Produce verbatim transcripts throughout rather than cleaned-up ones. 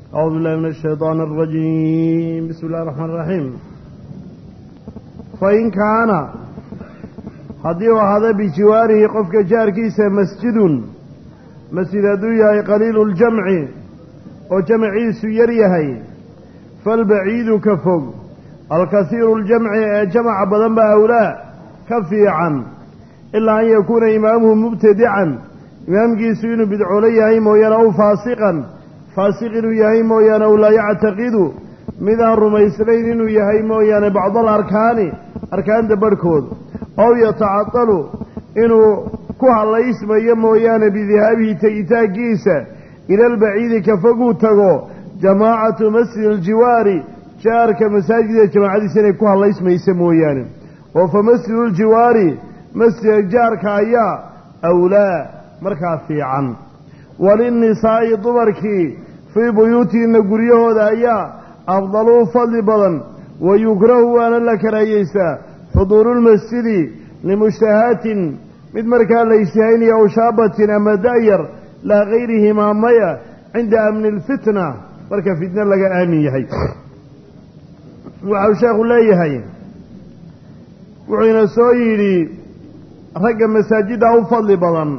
أعوذ بالله من الشيطان الرجيم. بسم الله الرحمن الرحيم. فإن كان حديث هذا بجواره قفك جار كيس مسجد مسجد دويا قليل الجمع وجمعي سيريهي فالبعيد كفوق الكثير الجمع جمع بدن بأولاء كفي عن إلا أن يكون إمامه مبتدعا إمام جيسين بدعوليه مويانا أو فاسقا فاسق يهي مويانا ولا يعتقد من الرميسرين يهي مويانا بعض الأركان أركان دبركود أو يتعطل إنه كوها الله يسمى يمويانا بذهابه تيتا جيسا إلى البعيد كفقو تغو جماعة مسجد الجوار شارك مساجد جماعة سنة كوها الله يسمى يسمويانا وفمسجد الجوار مسجد الجار كايا أولا مركا في عن وللنساء ضمركي في بيوتهن قريهود أيا أفضلوا فضل بضن ويكره أن لك رئيسا حضور المسجد لمشتهات من مركا ليسهين أو شابة أما داير لا غيرهما ميا عند أمن الفتنة مركا فتنة لك آمين يحي وعوشاق الله يحي وعين سويري رقم مساجد أو فضل بضن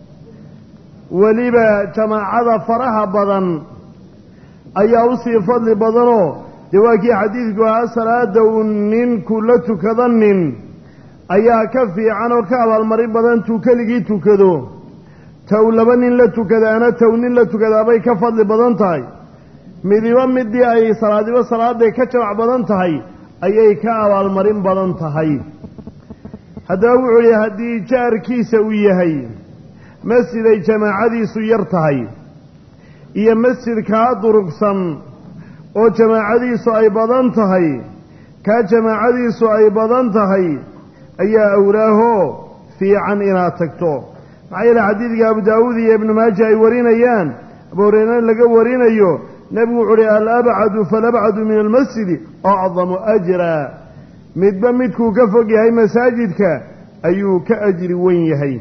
weliba jamaacada faraha badan ayaa u sii fadli badanoo dee waa kii xadiidku ahaa salaada uu ninku la tukada nin ayaa ka fiican oo ka abaalmarin badan tuu keligii tukado taw laba nin la tukadaana taw nin la tukadaabay ka fadli badan tahay midiba midii ay salaadiba salaaday ka jamac badan tahay ayay ka abaalmarin badan tahay haddaba wuxuu yihi haddii jaarkiisa uu yahay مسجد جماعة سيرتهي إيا مسجد كادرق سن أو جماعة سأيبضان تهي كجماعة سأيبضان تهي أي أولاه في عن إنا تكتو معي الحديث أبو داود ابن ماجه ورين أيان أبو رينان لقى ورين أيو نبو عري الأبعد فالأبعد من المسجد أعظم أجرا مدبمتكو كفق هاي مساجدك أيو كأجر وين يهي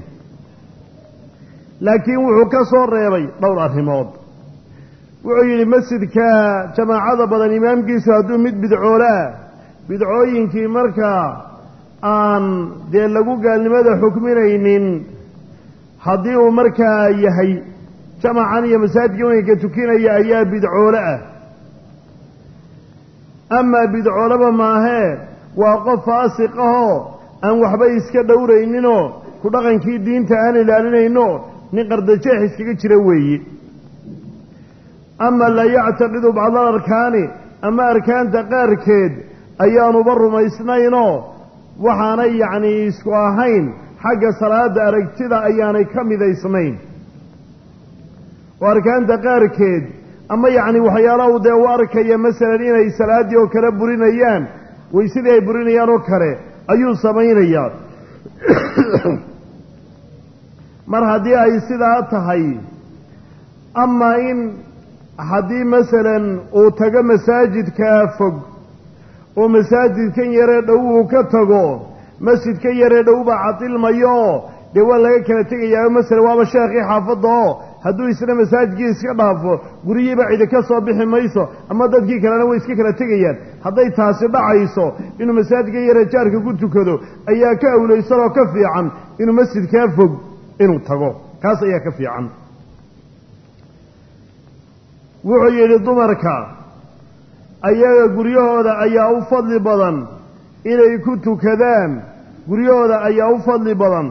لكن وحو كسور ريبي دور arrimood wuxuu yiri masjidka jamaacada badan imaamkiisu haduu mid bidcoole bidcooyinkii marka aan dee lagu gaalnimada xukminaynin hadii uu marka yahay jamaacan iyo masaajidka tukinaya ayaa bidcoole ah ama bidcoolaba maahe waa qof faasiq ah aan waxba iska dhowrayninoo ku dhaqankii diinta aan ilaalinayno nin qardajeex iskaga jira weeye ama la yactaqidu bacda arkaani ama arkaanta qaarkeed ayaanuba rumaysnaynoo waxaanay yacni isku ahayn xagga salaada aragtida ayaanay ka midaysnayn oo arkaanta qaarkeed ama yacni waxyaalaha uu dee u arkaya masalan inay salaaddii oo kale burinayaan waysidii ay burinayaan oo kale ayuu samaynayaa mar haddii ay sidaa tahay ama in haddii masalan uu tago masaajidkaa fog oo masaajidkan yaree dhow uu ka tago masjidkan yaree dhow baa cadilmayo dee waa laga kala tegayaa masalan waaba sheekhii xaafadda oo hadduu isna masaajidkii iska dhaafo gurigiiba cidi ka soo bixi mayso ama dadkii kalena way iska kala tegayaan hadday taasi dhacayso inuu masaajidkan yaree jaarka ku tukado ayaa ka awlaysan oo ka fiican inuu masjidkaa fog inuu tago kaas ayaa ka fiican wuxuu yidhi dumarka ayaga guryahooda ayaa u fadli badan inay ku tukadaan guryahooda ayaa u fadli badan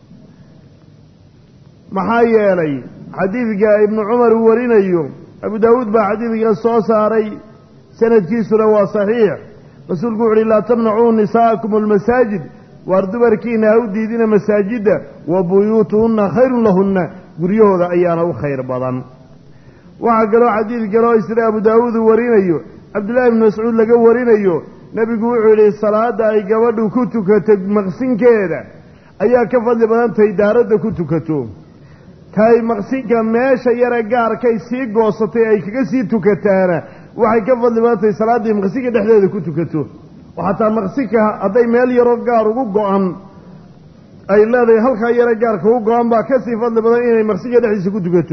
maxaa yeelay xadiidka ibnu cumar uu warinayo abu daawuud baa xadiidka soo saaray sanadkiisuna waa saxiix rasuulku wuxu uhi laa tamnacuu nisaa'akum almasaajid waar dumarkiina ha u diidina masaajidda wa buyuutuhunna khayrun lahunna guryahooda ayaana u khayr badan waxaa kaloo xadiid kaloo isna abu daawuud uu warinayo cabdullaahi ibnu mascuud laga warinayo nebigu wuxuu yidhi salaadda ay gabadhu ku tukato maqsinkeeda ayaa ka fadli badan tahay daaradda ku tukato tahay maqsinka meesha yare gaarkay sii goosatay ay kaga sii tukataana waxay ka fadli badan tahay salaaddii maqsinka dhexdeeda ku tukato oo xataa maqsinka hadday meel yaroo gaar ugu go-an ay leedahay halkaa yare gaarka ugu go-an baa kasii fadli badan inay maqsinka dhexdiisa ku tukato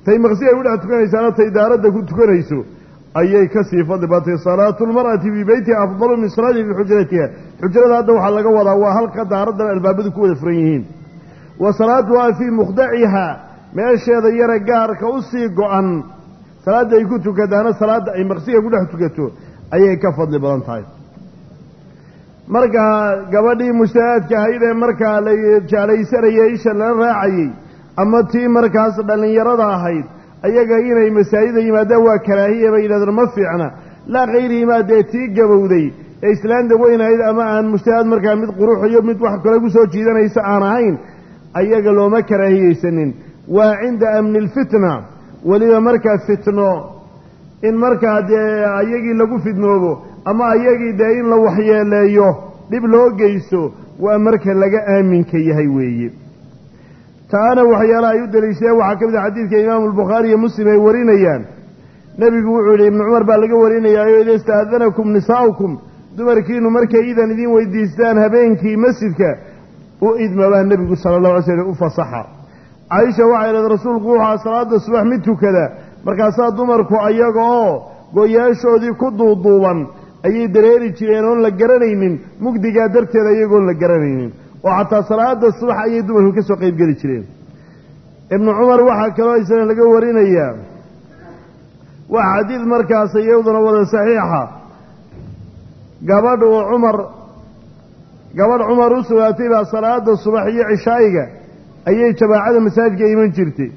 tay maqsiga u dhex tukanaysaana tay daaradda ku tukanayso ayay ka sii fadli batay salaatu lmar'ati fii beytiha afdalu min salaati fii xujratiha xujrada hadda waxaa laga wadaa waa halka daaraddan albaabadu ku wada furan yihiin wa salaatuhaa fii mukhdacihaa meesheeda yara gaarka u sii go-an salaadda ay ku tukataana salaadda ay maqsiga ku dhex tukato ayay ka fadli badan tahay markaa gabadhii mujtahaadka ahayd ee markaa la jeclaysanayay isha lala raacayey ama tii markaas dhallinyarada ahayd ayaga inay masaajida yimaadaan waa karaahiya bay yidhahdeen ma fiicna laa kayrihimaa dee tii gabowday ee islaanta weynahayd ama aan mujtahaad markaa mid qurux iyo mid wax kale ku soo jiidanaysa aan ahayn ayaga looma karaahiyeysanin waa cinda amni lfitna weliba markaa fitno in markaa dee ayagii lagu fidnoobo ama ayagii dee in la waxyeeleeyo dhib loo geysto waa marka laga aaminka yahay weeye taana waxyaalaha ay u daliishadeen waxaa ka mid a xadiidka imaamu albukhaari iyo muslim ay warinayaan nebigu wuxuu yidhi ibnu cumar baa laga warinayaayo ida istaadanakum nisaa'ukum dumarkiinu markay idan idiin weydiistaan habeenkii masjidka u idma baa nebigu sala allahu alay slam u fasaxa caaisha waxay idhahda rasuulku wuxua salaada subax mid tukada markaasaa dumarku ayaga oo goyaashoodii ku duuduuban ayay dareeri jireen oon la garanaynin mugdigaa darteeda iyagoon la garanaynin oo xataa salaada subax ayay dumarku ka soo qaybgeli jireen ibnu cumar waxaa kaloo isna laga warinayaa waa xadiid markaas iyaduna wada saxiixa gabadh uu cumar gabadh cumar u sugaatay baa salaada subax iyo cishaa'iga ayay jabaacada masaajidka iman jirtay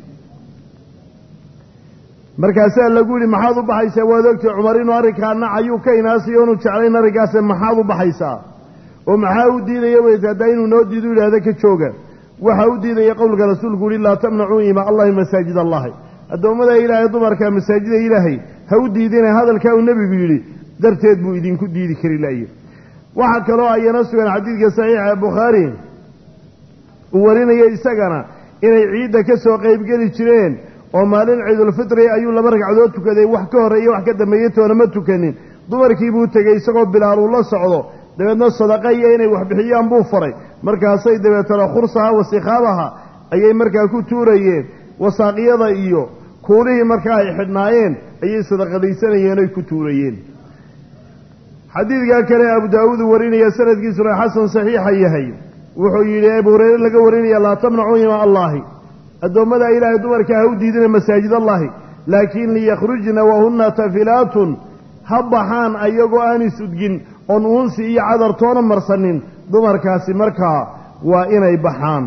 markaasaa lagu yidhi maxaad u baxaysaa waad ogtay cumar inuu arrinkaa nacayuu ka inaasiyo inu jeclayn arrinkaase maxaad u baxaysaa oo maxaa u diidaya weyse haddaa inuu noo diidu yidhaahda ka jooga waxaa u diidaya qowlka rasuulku yihi laa tamnacuu ima allahi masaajid allahi addoommada ilaahay dumarka masaajida ilaahay ha u diidina hadalkaa uu nebigu yidhi darteed buu idinku diidi kari laaye waxaa kaloo ayana sugan xadiidka saxiixa bukhaari uu warinaya isagana inay ciidda ka soo qaybgeli jireen oo maalin ciidulfitri ayuu laba ragcadood tukaday wax ka horreeye wax ka dambeeyey toona ma tukanin dumarkii buu tegey isagoo bilaal uu la socdo dabeedna sadaqa iyo inay wax bixiyaan buu faray markaasay dabeetana khursaha wasikaabaha ayay markaa ku tuurayeen wasaaqyada iyo kuulihii markaa ay xidhnaayeen ayay sadaqadaysanayeen oy ku tuurayeen xadiidkaa kale abu daawuud uu warinaya sanadkiisuna xasan saxiixa yahay wuxuu yidhi abu hureyre laga warinaya laa tamnacuu ima allahi addoommada ilaahay dumarka ha u diidina masaajid allahi laakiin liyakhrujna wahunna tafilaatun ha baxaan ayagoo aan is-udgin oon uunsi iyo cadartoona marsanin dumarkaasi markaa waa inay baxaan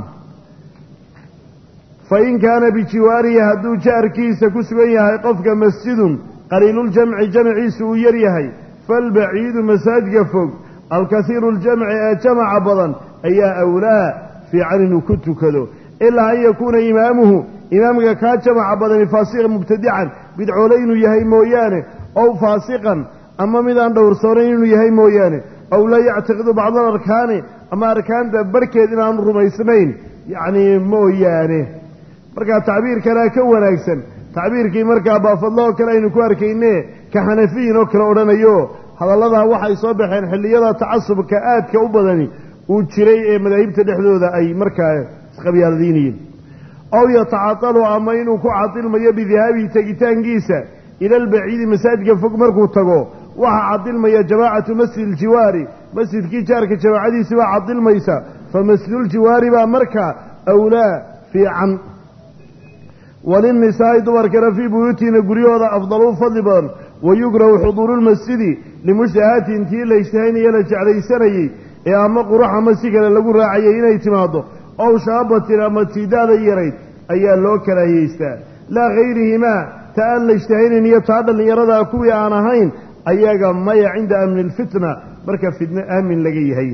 fa in kaana bijiwaarihi hadduu jaarkiisa ku sugan yahay qofka masjidun qaliiluljamci jamciisu uu yar yahay falbaciidu masaajidka fog alkasiiru ljamci ee jamaca badan ayaa awlaa fiican inuu ku tukado ilaa an yakuuna imaamuhu imaamka kaa jamaca badani faasiqan mubtadican bidcoole inuu yahay mooyaane ow faasiqan ama midaan dhowrsoonayn inuu yahay mooyaane ow laa yactiqidu bacda alarkaani ama arkaanta barhkeed inaanu rumaysnayn yacnii mooyaane markaa tacbiirkanaa ka wanaagsan tacbiirkii markaa baafadlo oo kale aynu ku arkayne ka xanafiyin oo kale odhanayo hadalladaa waxay soo baxeen xilliyada tacasubka aadka u badani uu jiray ee madaahibta dhexdooda ay markaa isqabyaaladiinayeen ow yatacatalu ama inuu ku cadilmayo bidihaabihi tegitaankiisa ila albaciidi masaajidka fog markuu tago waxaa cadilmaya jamaacatu masjid iljiwaari masjidkii jaarka jamaacadiisi baa cadilmaysa fa masjiduljiwaari baa markaa awlaa fiican walinnisaa'i dumarkana fii buyuutiina guryahooda afdalu fadli badan wayukrahu xuduuru lmasjidi limushtahaatin tii la ijtihaynaya la jeclaysanayey ee ama qurux ama si kale lagu raacayay inay timaaddo ow shaabatin ama tiidaada yarayd ayaa loo karaahiyeystaa laa hayrihimaa ta aan la ijtihaynayn iyo taa dhallinyaradaa kuwii aan ahayn ayaga maya cinda amni lfitna marka fitno aamin laga yahay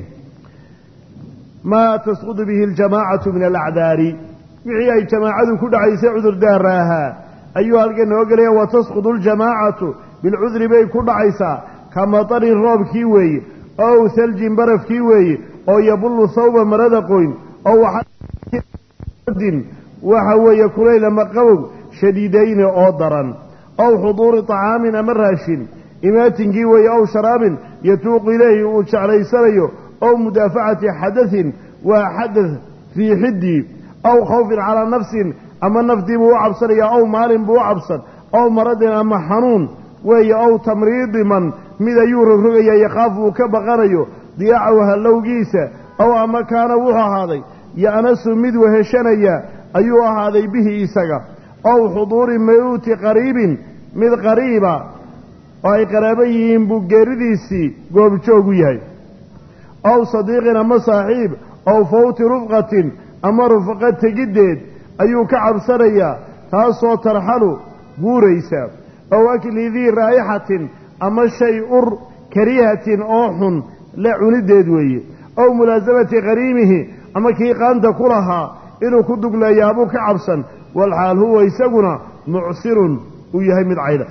maa tasqudu bihi aljamaacatu min alacdaari wixii ay jamaacadu ku dhacaysay cudurdaara ahaa ayuu halkan noo gelaya wa tasqudu aljamaacatu bilcudri bay ku dhacaysaa ka matarin roobkii weeye ow haljin barafkii weeye oo yabullu thawba marada qoyn oo waxadin waxa weeye kulayl ama qabow shadiidayni oo daran ow xuduuri طacaamin ama raashin imaatinkii weeye ow sharaabin yatuuqu ilayhi uu jeclaysanayo ow mudaafacati xadaثin waa xadaث riixidii ow khawfin calaa nafsin أما النفدي بو عبصر يا أو مال بو عبصر أو مرض أما حنون وي أو تمريض من ماذا يورغ رغي يخاف كبغريو ضياعها لو جيسة أو أما كان وها هذا يأنس مد وهشنيا أيها هذا به إسقى أو حضور موت قريب مد قريبا أي قرابيين بجرديسي قوب شوقيهاي أو صديق أما صاحب أو فوت رفقة أما رفقة تجدد أيو كعب سريا تاسو ترحلوا بوريسا أو أكل ذي رائحة أما شيء كريهة أوح لا عندد وي أو ملازمة غريمه أما كي قانت كلها إنه كدق لا يابو كعبسا والحال هو يسقنا معسر ويهمد عيدا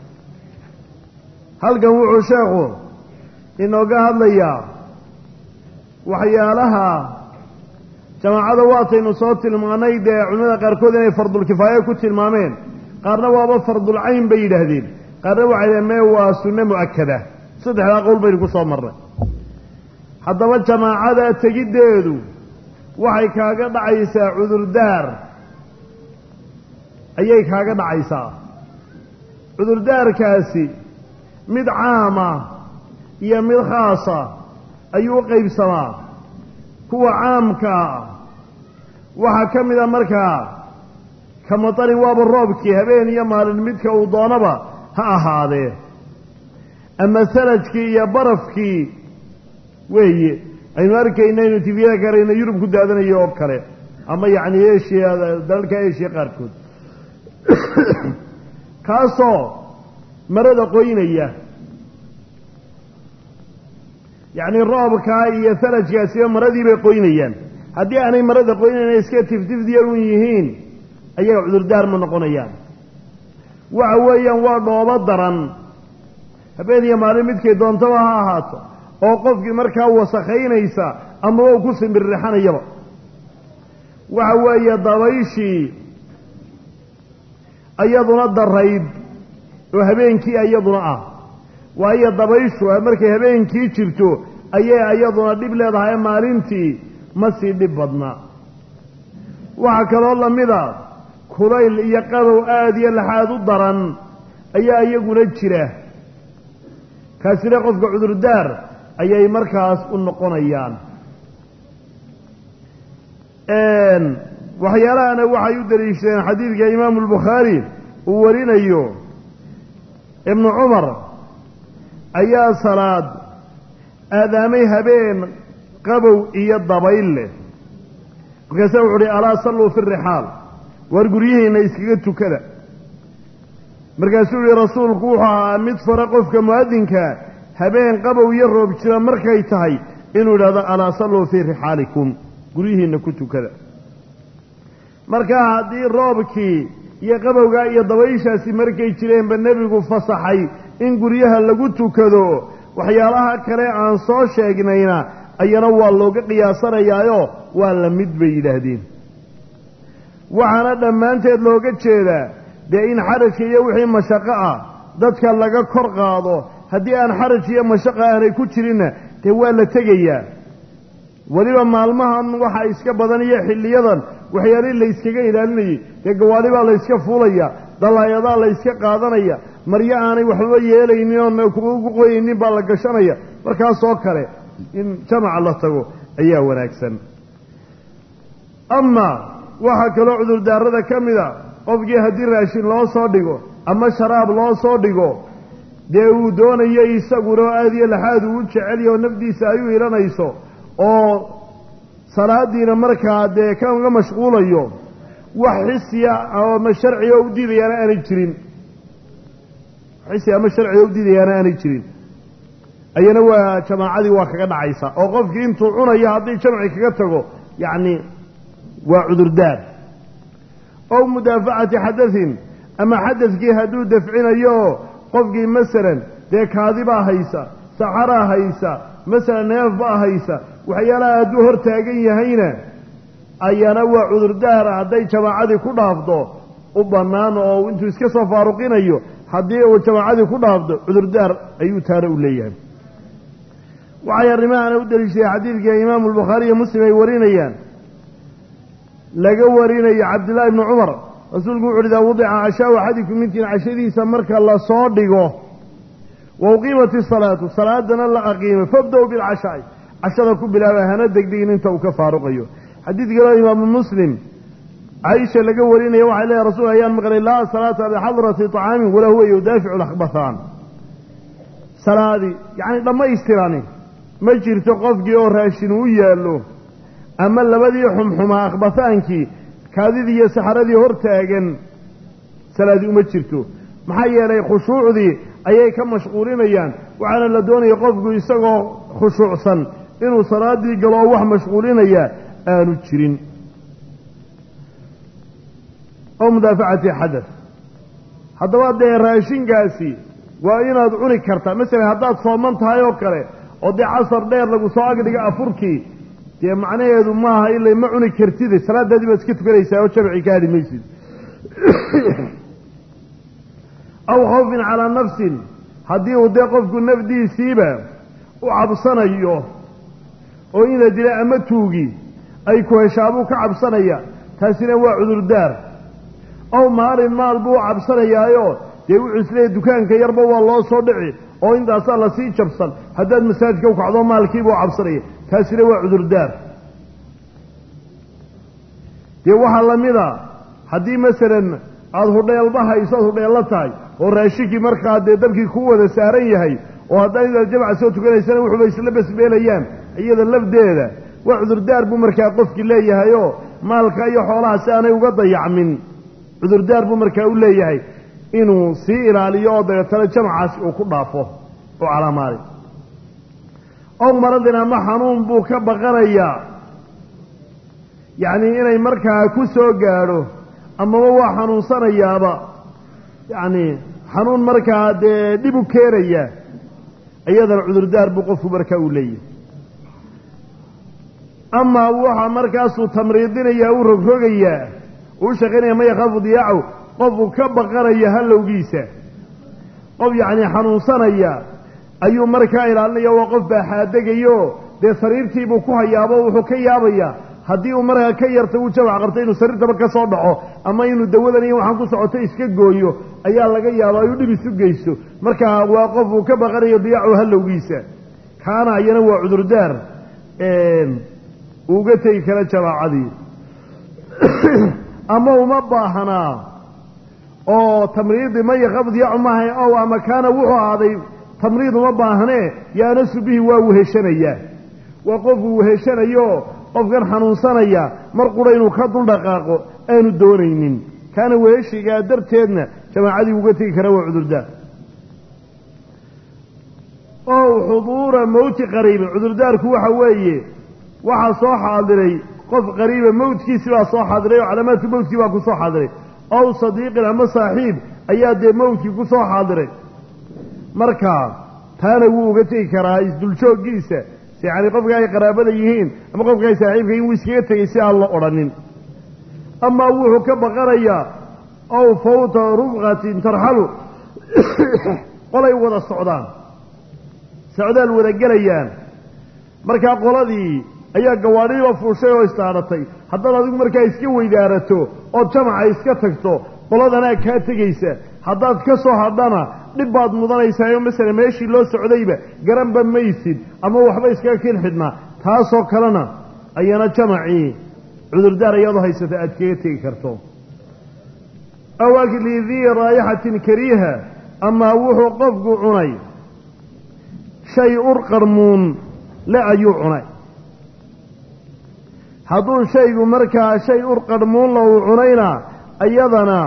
هل قوعوا شاقه إنه قال لي وحيالها جماعة واتي نصوت المغنيد علمنا قاركودين فرض الكفاية كنت المامين قارنا وابا فرض العين بيد هذين قارنا وعلى ما هو سنة مؤكدة صدح لا قول بينكم صوم مرة حتى والجماعة تجددوا وحي كاغا دعيسا عذر دار أيي كاغا دعيسا عذر دار كاسي مد عامة يا مد خاصة أيو قيب سما هو عامك وحكم إذا مركا كمطر واب الربك هبين يمال المدك وضانبا ها هذا أما ثلجك يا برفك وهي أي مركا إنه تبيها كرينا يرب كده هذا يوب كره أما يعني إيش هذا ذلك إيش يقاركود كاسو مرد قوين إياه يعني الرابك هاي ثلج ياسيا مرضي بقوينيا هدي أنا مرض قوينيا إسكت تفتف ديالون يهين أي عذر دار من قنيان وعويا وضوابط درن هبين يا معلم كي دون توها هات أو قفك مركا وسخين إيسا أما هو قسم بالريحان يبا وعويا ضويشي أيضنا الدرهيد وهبين كي أيضنا آه وهي ضبيشو مركي هبين كي جبتو ايي ايضنا دب لهدهاي مالنتي ما سي دب بدنا waxa kale oo lamida kulayl iyo qabow aad iyo laxaad u daran ayaa iyaguna jira kaasina qofka cudur daar ayay markaas u noqonayaan een waxyaalaana waxay u daliishadeen xadiidka Imaam al-Bukhari uu warinayo ibn Umar ayaa salaad aadaamay habeen qabow iyo dabayl leh markaasuu wuxuu alaa sallu fi rihaal war guryihiina iskaga tukada markaasuu yiri rasuulku waxa mid fara qofka muadinka habeen qabow iyo roob jira markay tahay inuu yiraahdo alaa sallu fi rihaalikum guryihiina ku tukada marka hadii roobkii iyo qabowga iyo dabayshaasi markay jireen ba nabigu fasaxay in guryaha lagu tukado waxyaalaha kale aan soo sheegnayna ayana waa looga qiyaasanayaayo waa la mid bay yiraahdeen waxaana dhammaanteed looga jeedaa dee in xaraj iyo wixii mashaqo ah dadka laga kor qaado haddii aan xaraj iyo mashaqo aanay ku jirinna dee waa la tegayaa waliba maalmahan waxa iska badan iyo xilliyadan waxyaalihii la iskaga ilaalinayay dee gawaali baa la iska fuulaya dalaayadaa la iska qaadanaya maryo aanay waxba yeelaynin oo kugu qoyaynin baa la gashanaya markaasoo kale in jamaca la tago ayaa wanaagsan ama waxa kaloo cudur daarada ka mida qofkii haddii raashin loo soo dhigo ama sharaab loo soo dhigo dee uu doonayo isaguna aad iyo laxaad uu jecel yahay oo nafdiisa ay u ilanayso oo salaadiina markaa dee kaga mashquulayo wax xisiya ama sharci oo u diidayana aanay jirin xisi ama sharci oo u diidayana aanay jirin ayana waa jamaacadii waa kaga dhacaysa oo qofkii intuu cunayo haddii jamci kaga tago yacni waa cudurdaar oo mudaafacati xadathin ama xadathkii hadduu dafcinayo qofkii masalan dee kaadibaa haysa saxaraa haysa masalan neef baa haysa waxyaalaha hadduu hor taagan yahayna ayana waa cudurdaar hadday jamaacadii ku dhaafdo u bannaan oo intuu iska soo faaruqinayo haddii uu jamaacadii ku dhaafdo cudurdaar ayuu taana u leeyahay waxay arrimahaana u daliishaday xadiidka imaamu albukhaari iyo muslim ay warinayaan laga warinaya cabdillaahi ibni cumar rasuulku wuxu uhi idaa wadica cashaau axadikum midkiin cashadiisa marka la soo dhigo wa uqiimat isalaatu salaadana la aqiimay fabda-u bilcashaa'i cashada ku bilaaba hana degdegin inta uu ka faaruqayo xadiid kaloo imaamu muslim caaisha laga warinaya waxay leedahay rasuul ayaan maqlay laa salaata bixadrati طacaamin walaa huwa yudaaficu lakbathaan salaadi yacni dhammaystirani ma jirto qofkii oo raashin u yaallo ama labadii xumxumaa akhbathaankii kaadidii iyo saxaradii hor taagan salaadi uma jirto maxaa yeelay khushuucdii ayay ka mashquulinayaan waxaana la doonaya qofku isagoo khushuucsan inuu salaadii galo oo wax mashquulinaya aanu jirin oo mudaafacati xadath haddaba dee raashinkaasi waa inaad cuni kartaa masalan haddaad sooman tahay oo kale oo dee casar dheer lagu soo agdhiga afurkii dee macnaheedu maaha ilay ma cuni kartide salaadaadii baad iska tukanaysaa oo jamci ka hadhi maysid aw khawfin calaa nafsin haddii uu dee qofku nafdiisiiba u cabsanayo oo in la dila ama tuugi ay ku heshaabuu ka cabsanaya taasina waa cudurdaar ow maalin maal buu u cabsanayaayo dee wuxuu isleeyahy dukaanka yarba waa loo soo dhici oo intaasaa lasii jabsan haddaad masaajidka u kacdo maalkiiba u cabsanaya taasina waa cudurdaar dee waxaa lamida haddii masalan aada hudheelba hayso ad hudheello tahay oo raashinkii markaa dee dabkii ku wada saaran yahay oo haddaad inaad jamca soo tukanaysana wuxuuba isla basbeelayaan iyada lafdeeda waa cudurdaar buu markaa qofkii leeyahayoo maalka iyo xoolaha si aanay uga dayacmin cudurdaar buu markaa u leeyahay inuu sii ilaaliyo oo dabeetana jamcaasi uu ku dhaafo oo calaamaali ow maradin ama xanuun buu ka baqanayaa yacnii inay markaa ku soo gaadho amaba waa xanuunsanayaaba yacni xanuun markaa dee dhib u keenaya iyadana cudurdaar buu qofku markaa uu leeyahay amaa waxa markaasuu tamriidinayaa uu rogrogayaa uu u shaqaynaya man yakhaafu diyaacahu qofuu ka baqanaya hallowgiisa qof yacnii xanuunsanaya ayuu markaa ilaalinaya waa qof baaxaadegayo dee sariirtiibuu ku hayaabo wuxuu ka yaabayaa haddii uu markaa ka yarta uu jamac qabto inuu sariirtaba ka soo dhaco ama inuu dawadan iyo waxaan ku socoto iska gooyo ayaa laga yaaba ayuu dhib isu geysto markaa waa qof uu ka baqanayo diyaacu hallowgiisa kaana ayana waa cudurdaar uuga tegi kara jamaacadii ama uma baahanaa oo tamriidi man yakhaafu diyaacu maahay ow ama kaana wuxuu ahaaday tamriid uma baahnee yaanasu bihi waa weheshanayaa waa qofuu weheshanayo qofkan xanuunsanaya mar qura inuu ka dul dhaqaaqo aanu doonaynin kaana weheshigaa darteedna jamaacadii uga tegi kara waa cudurdaar ow xuduura mowti qariibin cudurdaarku waxa weeye waxaa soo xaadiray qof qariiba mawdkiisi baa soo xaadiray oo calaamaadka mawdkii baa ku soo xaadiray ow sadiiqin ama saaxiib ayaa dee mawdkii ku soo xaadiray marka taana wuu uga tegi karaa isduljooggiisa yacni qofka ay qaraabada yihiin ama qofka ay saaxiibka yihin wuu iskaga tegey si aan la odhanin amaa wuxuu ka baqanayaa ow fawta rufqatin tarxalu qolay wada socdaan socdaal wada gelayaan markaa qoladii ayaa gawaadhiiba fuushay oo istaaratay haddaad adigu markaa iska weydaarato ood jamaca iska tagto qoladanaa kaa tegaysa haddaad ka soo hadhana dhib baad mudanaysaa masala meeshii loo socdayba garanba maysid ama waxba iskaga kin xidhnaa taasoo kalena ayana jamacii cudurdaar iyadoo haysata aad kaga tegi karto aw akli dii raayaxatin kariiha amaa wuxuu qofku cunay shay ur qarmuun le ayuu cunay hadduu shaygu markaa shay ur qarmuunla uu cunayna iyadana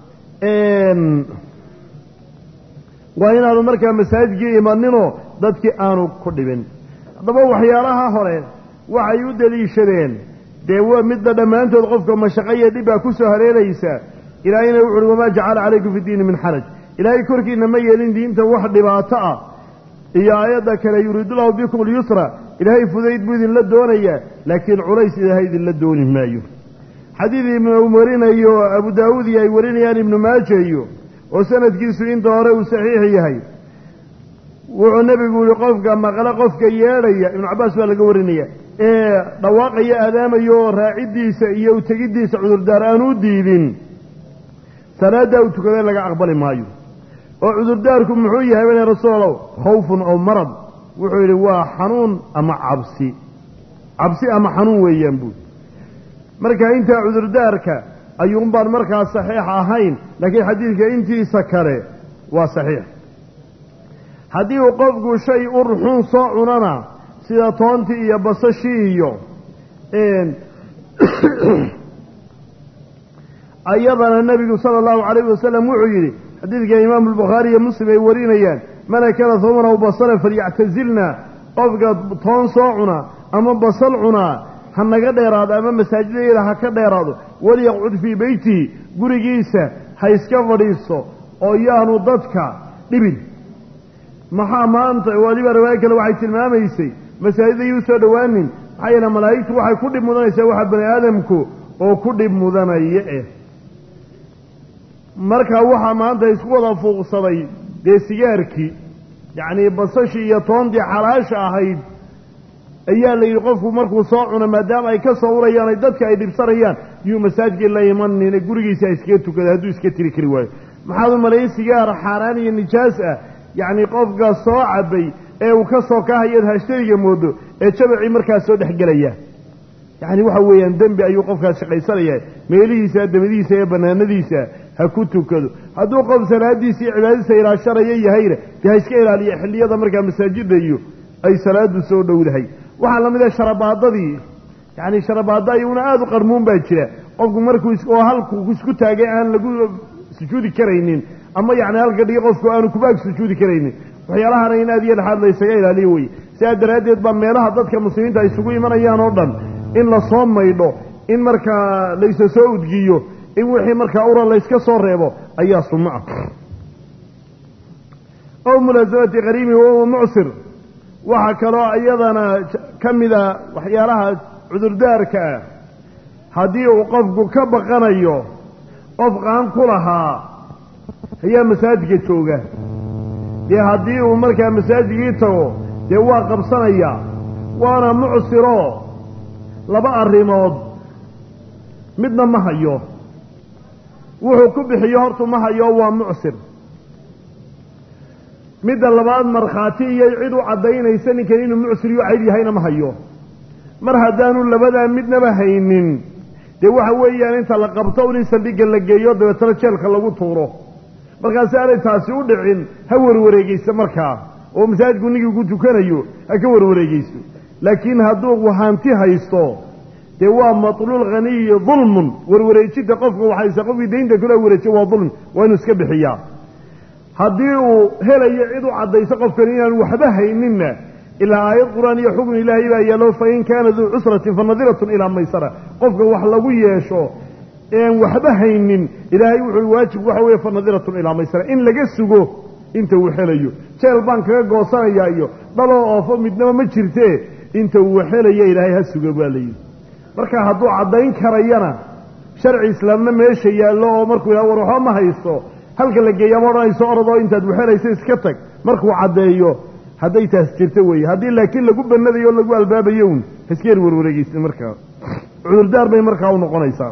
waa inaanu markaa masaajidkii imaninoo dadkii aanu ku dhibin haddaba waxyaalaha hore waxay u deliishadeen dee waa midda dhammaantood qofka mashaqo iyo dhib baa ku soo hareeraysa ilaahayna wuxu uhi wamaa jacala calaykum fi diini min xaraj ilaahay korkiina ma yeelin diinta wax dhibaato ah iyo aayadda kale yuriidullahu bikum alyusra ilaahay fudayd buu idinla doonayaa laakiin culays ilaahay idinla dooni maayo xadiid ibnu warinayo abu daawuud iyo ay warinayaan ibnu maaja iyo oo sanadkiisu inta hore uu saxiix yahay wuxuu nebigu yihi qofka maqle qofka yeedhaya ibnu cabbaas baa laga warinaya ee dhawaaqaya aadaamayo raacidiisa iyo u tegiddiisa cudurdaar aan u diidin salaaddaa uu tukaday laga aqbali maayo oo cudurdaarku muxuu yahay bale rasuulow khawfun aw marad wuxuu yidhi waa xanuun ama cabsi cabsi ama xanuun weeyaan buud marka intaa cudurdaarka ayuun baan markaa saxiix ahayn laakiin xadiidka intiisa kale waa saxiix haddii uu qofku shay urxuun soo cunana sida toontii iyo basashii iyo ayadana nebigu sala allahu calayhi wasalam wuxuu yidhi xadiidka imaamu albukhaari iyo muslim ay warinayaan man akala human aw basala falyactazilna qofka toon soo cuna ama basal cunaa ha naga dheeraado ama masaajidayada ha ka dheeraado waliyaqcud fii beytihi gurigiisa ha iska fadhiiso oo yaanu dadka dhibin maxaa maanta waliba riwaayo kale waxay tilmaamaysay masaajida yuu soo dhowaanin maxaa yeele malaa'igtu waxay ku dhib mudanaysaa waxa bani aadamku oo ku dhib mudanaya eh markaa waxaa maanta isku wada fuuqsaday dee sigaarkii yacnii basashii iyo toontii xalaasha ahayd ayaa la yidhi qofku markuu soo cuno maadaama ay ka soo urayaan ay dadka ay dhibsanayaan yuu masaajidkii la imanina gurigiisa ha iskaga tukada hadduu iska tiri kari waayo maxaad u malayn sigaar xaaraan iyo nijaas ah yacni qofka soo cabay ee uu ka soo kahayaed hashtayga moodo ee jabacii markaas soo dhexgelaya yacni waxa weeyaan dembi ayuu qofkaas shaqaysanayaa meelihiisa dabadiisa iyo bannaanadiisa ha ku tukado hadduu qof salaadiisa iyo cibaadadiisa ilaashanaya yahayna dee ha iska ilaaliya xilliyada markaa masaajidda iyo ay salaadu soo dhowdahay waxaa la mid ah sharabaadadii yacni sharabaada iyaguna aada u qarmuun baa jira qofku markuu oo halku isku taagay aan lagu sujuudi karaynin ama yacni halka dhigi qofku aanu kubaag sujuudi karaynin waxyaalahana in aad iyo dhaxaad la ysaga ilaaliyo weye sidaa daraaddeed baa meelaha dadka muslimiinta ay isugu imanayaan oo dhan in la soo maydho in markaa laysa soo udgiyo in wixii markaa ura layska soo reebo ayaa sunno ah ow mulaasamati qariimi wahuwa mucsir waxaa kaloo iyadana ka mida waxyaalaha cudurdaarka ah haddii uu qofku ka baqanayo qof qaan ku lahaa ayaa masaajidka jooga dee haddii uu markaa masaajidkii tago dee waa qabsanayaa waana mucsiroo laba arrimood midna ma hayo wuxuu ku bixiyo hortu ma hayo waa mucsir midda labaad markhaati iyo cid u caddaynaysa ninkan inuu mucsir iyo cayd yahayna ma hayo mar haddaanu labadaa midnaba haynin dee waxa weeyaan inta la qabto un in saldhigga la geeyo dabeetana jeelka lagu tuuro markaasi aanay taasi u dhicin ha warwareegayso markaa oo masaajidku ninkii ku tukanayo ha ka warwareegayso laakiin hadduu hanti haysto dee waa matluul khaniyi dulmun warwareejinta qofka waxaysa qofkii daynta kula wareejiyo waa dulm waa inuu iska bixiyaa haddii uu helayo cid u caddayso qofkani inaanu waxba hayninna ilaa aayad qur-aan iyo xukun ilaahay baa yaallo fa in kaana duu cusratin fa nadiratun ilaa maysara qofka wax lagu yeesho een waxba haynin ilaahay wuxuu waajib waxa weeye fa nadiratun ilaa maysara in laga sugo inta uu helayo jeel baan kaga goosanayaa iyo dhaloo oofo midnaba ma jirtee inta uu helayo ilaahay ha sugo baa layidhi marka hadduu caddayn karayana sharci islaamna meesha yaallo oo markuu yidhaha war waxba ma haysto halka la geeya ma odhanayso orodoo intaad waxelaysa iska tag markuu caddeeyo hadday taas jirto weeye haddii laakiin lagu bannadayo o lagu albaabayo un haskeer warwareegaysa markaa cudurdaar bay markaa u noqonaysaa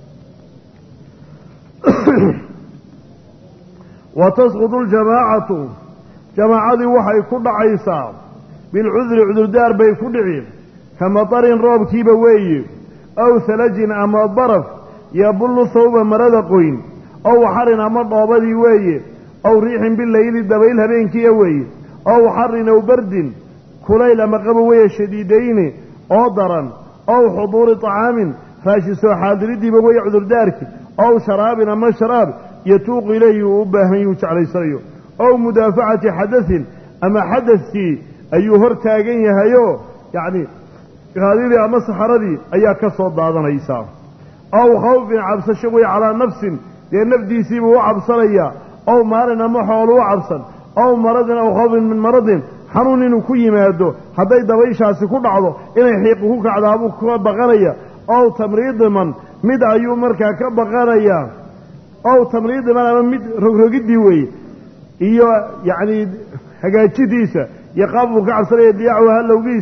wa tasqudu aljamaacatu jamaacadii waxay ku dhacaysaa bilcudri cudurdaar bay ku dhici ka matarin roobkiiba weeye aw halajin ama baraf yabullu thawba marada qoyn ow xarin ama dhoobadii weeye ow riixin bilayli dabayl habeenkiiya weeye ow xarin ow bardin kulayl ama qabo weeye shadiidayni oo daran ow xuduuri طacaamin raashin soo xaadiridiiba weeye cudurdaarki ow sharaabin ama sharaab yatuuqu ilayhi uu u baahan yuu jeclaysanayo ow mudaafacati xadasin ama xadaskii ayuu hor taagan yahayo yacni kaadidii ama saxaradii ayaa ka soo daadanaysaa ow khawfin cabsasho weeye calaa nafsin dee nafdiisiibuu u cabsanayaa ow maalin ama xoolu u cabsan ow maradin ow khawfin min maradin xanuun inuu ku yimaado hadday dabayshaasi ku dhacdo inay xiiqu ku kacdaabuu ka baqanaya ow tamriidiman mid ayuu markaa ka baqanayaa ow tamriidiman ama mid rogrogiddii weeye iyo yacnii hagaajidiisa iyo qaab buu ka cabsanaya diyaacu halowgiisa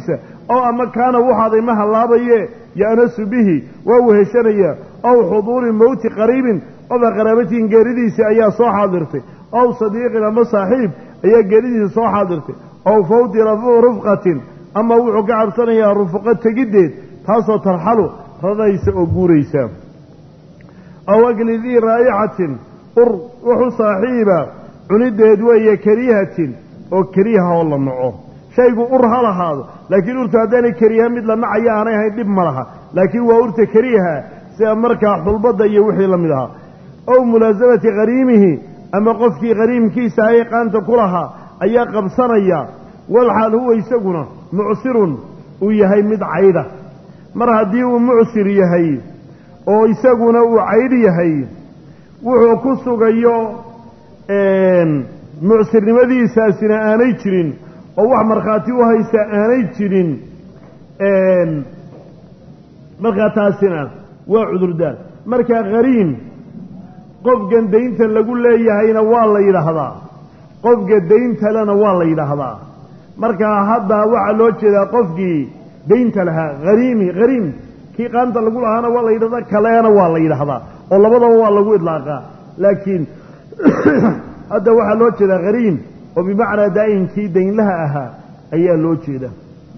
oo ama kaana waxaaday ma hallaabaye ya'nasu bihi waa uu heshanaya ow xuduuri mowti qariibin qofa qaraabatiin geeridiisii ayaa soo xaadirtay ow sadiiqin ama saaxiib ayaa geeridiisa soo xaadirtay ow fawdi rufqatin ama wuxuu ka cabsanayaa rufuqo tegiddeed taasoo tarxalu radaysa oo guuraysa aw akli dii raa'ixatin ur wuxu saaxiiba cunideed weeye kariihatin oo kariiha oo la naco shaygu ur ha lahaado laakiin urta haddaanay kariiha mid la nacaya aanay ahayn dhib ma laha laakiin waa urta kariiha sida markaa xulbadda iyo wixii la mid ahaa ow mulaasamati qariimihi ama qofkii qariimkiisa ayay qaanta ku lahaa ayaa qabsanaya walxaal huwa isaguna mucsirun uu yahay mid cayda mar haddii uu mucsir yahay oo isaguna uu caydh yahay wuxuu ku sugayo mucsirnimadiisaasina aanay jirin oo wax markhaati u haysa aanay jirin markaa taasina waa cudurdaar markaa qariim qofkan daynta lagu leeyahayna waa la yidhaahdaa qofka dayntalena waa la yidhaahdaa markaa hadda waxaa loo jeedaa qofkii daynta lahaa hariimi hariim kii qaanta lagu lahaana waa la yidhahdaa kaleena waa la yidhaahdaa oo labadaba waa lagu idlaaqaa laakiin hadda waxaa loo jeedaa hariim oo bimacnaa daa'inkii daynlaha ahaa ayaa loo jeedaa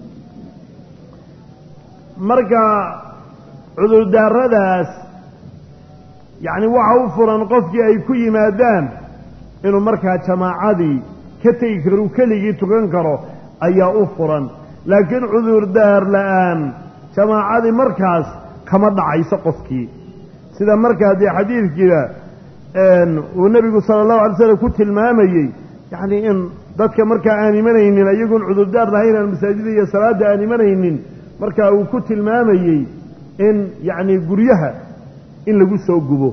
marka cudurdaaradaas yacni waxa u furan qofkii ay ku yimaadaan inuu markaa jamaacadii ka tegi karo uu keligii tukan karo ayaa u furan laakiin cudurdaar la'aan jamaacadii markaas kama dhacayso qofkii sida markaa dee xadiidkiina uu nebigu sala allahu alay slam ku tilmaamayey yacni in dadka markaa aan imanaynin iyagoon cudurdaar lahayn aan masaajida iyo salaadda aan imanaynin markaa uu ku tilmaamayey in yacni guryaha in lagu soo gubo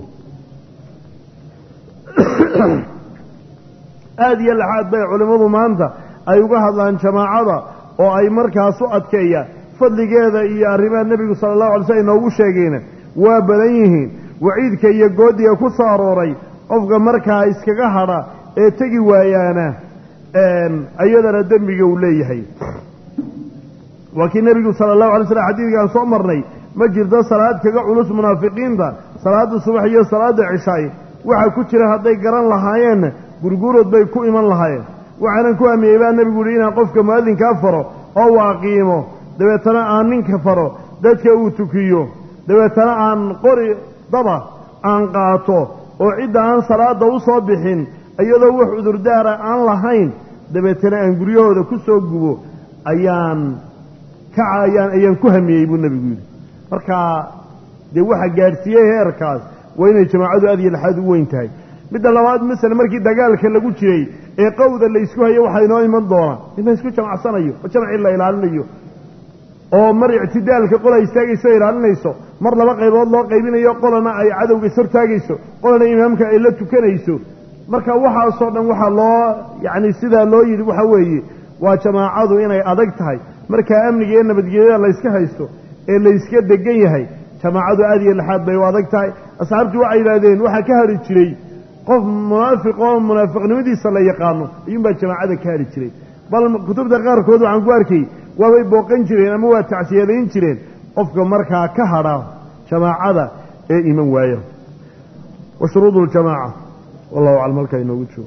aada iyo laxaad bay culimmadu maanta ay uga hadlaan jamaacada oo ay markaas u adkeeyaan fadligeeda iyo arrimaha nebigu sala allahu alay slam inoogu sheegayna waa badan yihiin waciidka iyo goodiga ku soo arooray qofka markaa iskaga hadha ee tegi waayaana ayadana dembiga uu leeyahay waa kii nebigu sala allahu alay slam xadiidkaan soo marnay ma jirto salaad kaga culus munaafiqiinta salaadda subax iyo salaadda cishaay waxaa ku jira hadday garan lahaayeenna gurguurood bay ku iman lahaayeen waxaanan ku hamiyey baa nebigu yihi inaan qofka mu'adinkaa faro oo uu aqiimo dabeetana aan ninka faro dadka uu tukiyo dabeetana aan qori daba aan qaato oo cidda aan salaadda u soo bixin iyadoo wax cudurdaara aan lahayn dabeetana aan guryahooda ku soo gubo ayaan ka ayaan ayaan ku hamiyey buu nebigu yidhi markaa dee waxa gaadhsiiyey heerkaas waa inay jamaacadu aad iyo laxaad u weyn tahay midda labaad masale markii dagaalka lagu jiray ee qowda la isku hayo waxaa inoo iman doonaa in la isku jamacsanayo oo jamcii la ilaalinayo oo mar ictidaalka qola istaagayso o ilaalinayso mar laba qaybood loo qaybinayo qolana ay cadowga ishortaagayso qolana imaamka ay la tukanayso marka waxaasoo dhan waxaa loo yacni sidaa loo yidhi waxa weeye waa jamaacadu inay adag tahay markaa amniga iyo nabadgelyada la yska haysto ee la yska degan yahay jamaacadu aad iyo laxaad bay u adag tahay asxaabtii waxay yidhaahdeen waxaa ka hadhi jiray qof munaafiq oo munaafiqnimadiisa la yaqaano ayuunbaa jamaacada ka hadhi jiray bal kutubta qaarkood waxaan ku arkay waabay booqan jireen ama waa tacsiyadayn jireen qofka markaa ka hadha jamaacada ee iman waaya wa shuruudu ljamaaca wallahu aclam halkaa inoogu joogo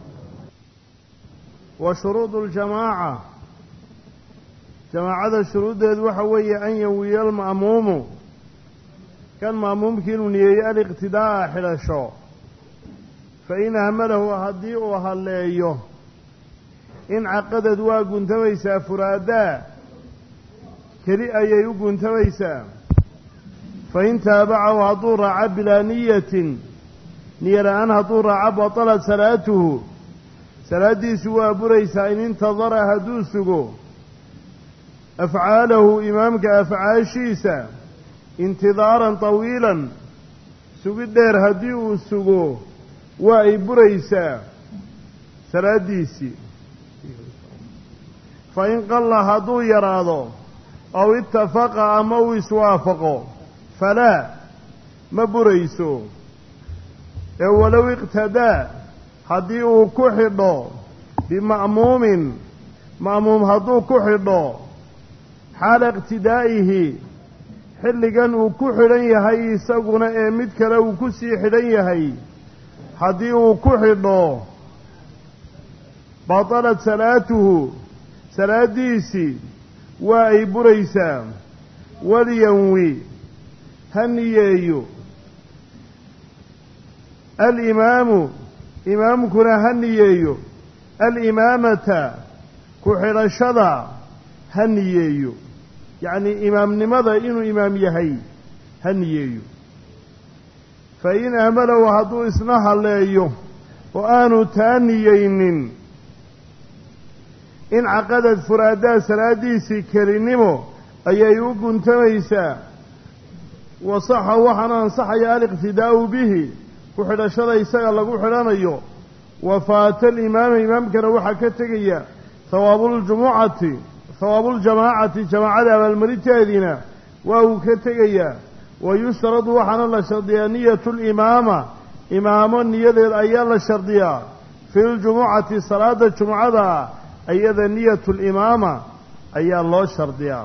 wa shuruudu ljamaaca jamaacada shuruuddeedu waxa weeye an yawiya alma'muumu kan ma'muumkii inuu niyeeyo aliqtidaa'a xidhasho fa in ahmalahu haddii uu halleeyo in caqadad waa guntamaysaa furaadaa keli ayay u guntamaysaa fa in taabacahu hadduu raaco bilaa niyatin niya la-aan hadduu raaco batalat salaatuhu salaaddiisu waa buraysaa in intadara hadduu sugo afcaalahu imaamka afcaashiisa intidaaran tawiilan sugid dheer haddii uu sugo waa ay buraysaa salaaddiisii fa in qalla hadduu yaraado aw ittafaqa ama uu iswaafaqo falaa ma burayso ee walow iqtadaa haddii uu ku xidho bima'muumin ma'muum hadduu ku xidho xaala iqtidaa'ihi xilligan uu ku xidhan yahay isaguna ee mid kale uu ku sii xidhan yahay haddii uu ku xidho batalat salaatuhu salaaddiisii waa ay buraysaa walyanwi ha niyeeyo alimaamu imaamkuna ha niyeeyo alimaamata ku xidhashada ha niyeeyo yacnii imaamnimada inuu imaam yahay ha niyeeyo fa in ahmalow hadduu isna halleeyo oo aanu taa niyeynin in caqadad furaadaa salaaddiisii kelinimo ayay u guntamaysaa wasaxa waxaana ansaxaya aliqtidaa'u bihi ku xidhashada isaga lagu xidhanayo wafaata alimaama imaamkana waxaa ka tegaya hawaabuljumucati hawaabuljamaacati jamaacada abaalmarinteediina waa uu ka tegayaa wayushtaradu waxaana la shardiyaa niyatu limaama imaamo niyadeed ayaa la shardiyaa fi ljumucati salaada jumcada iyada niyatu limaama ayaa loo shardiyaa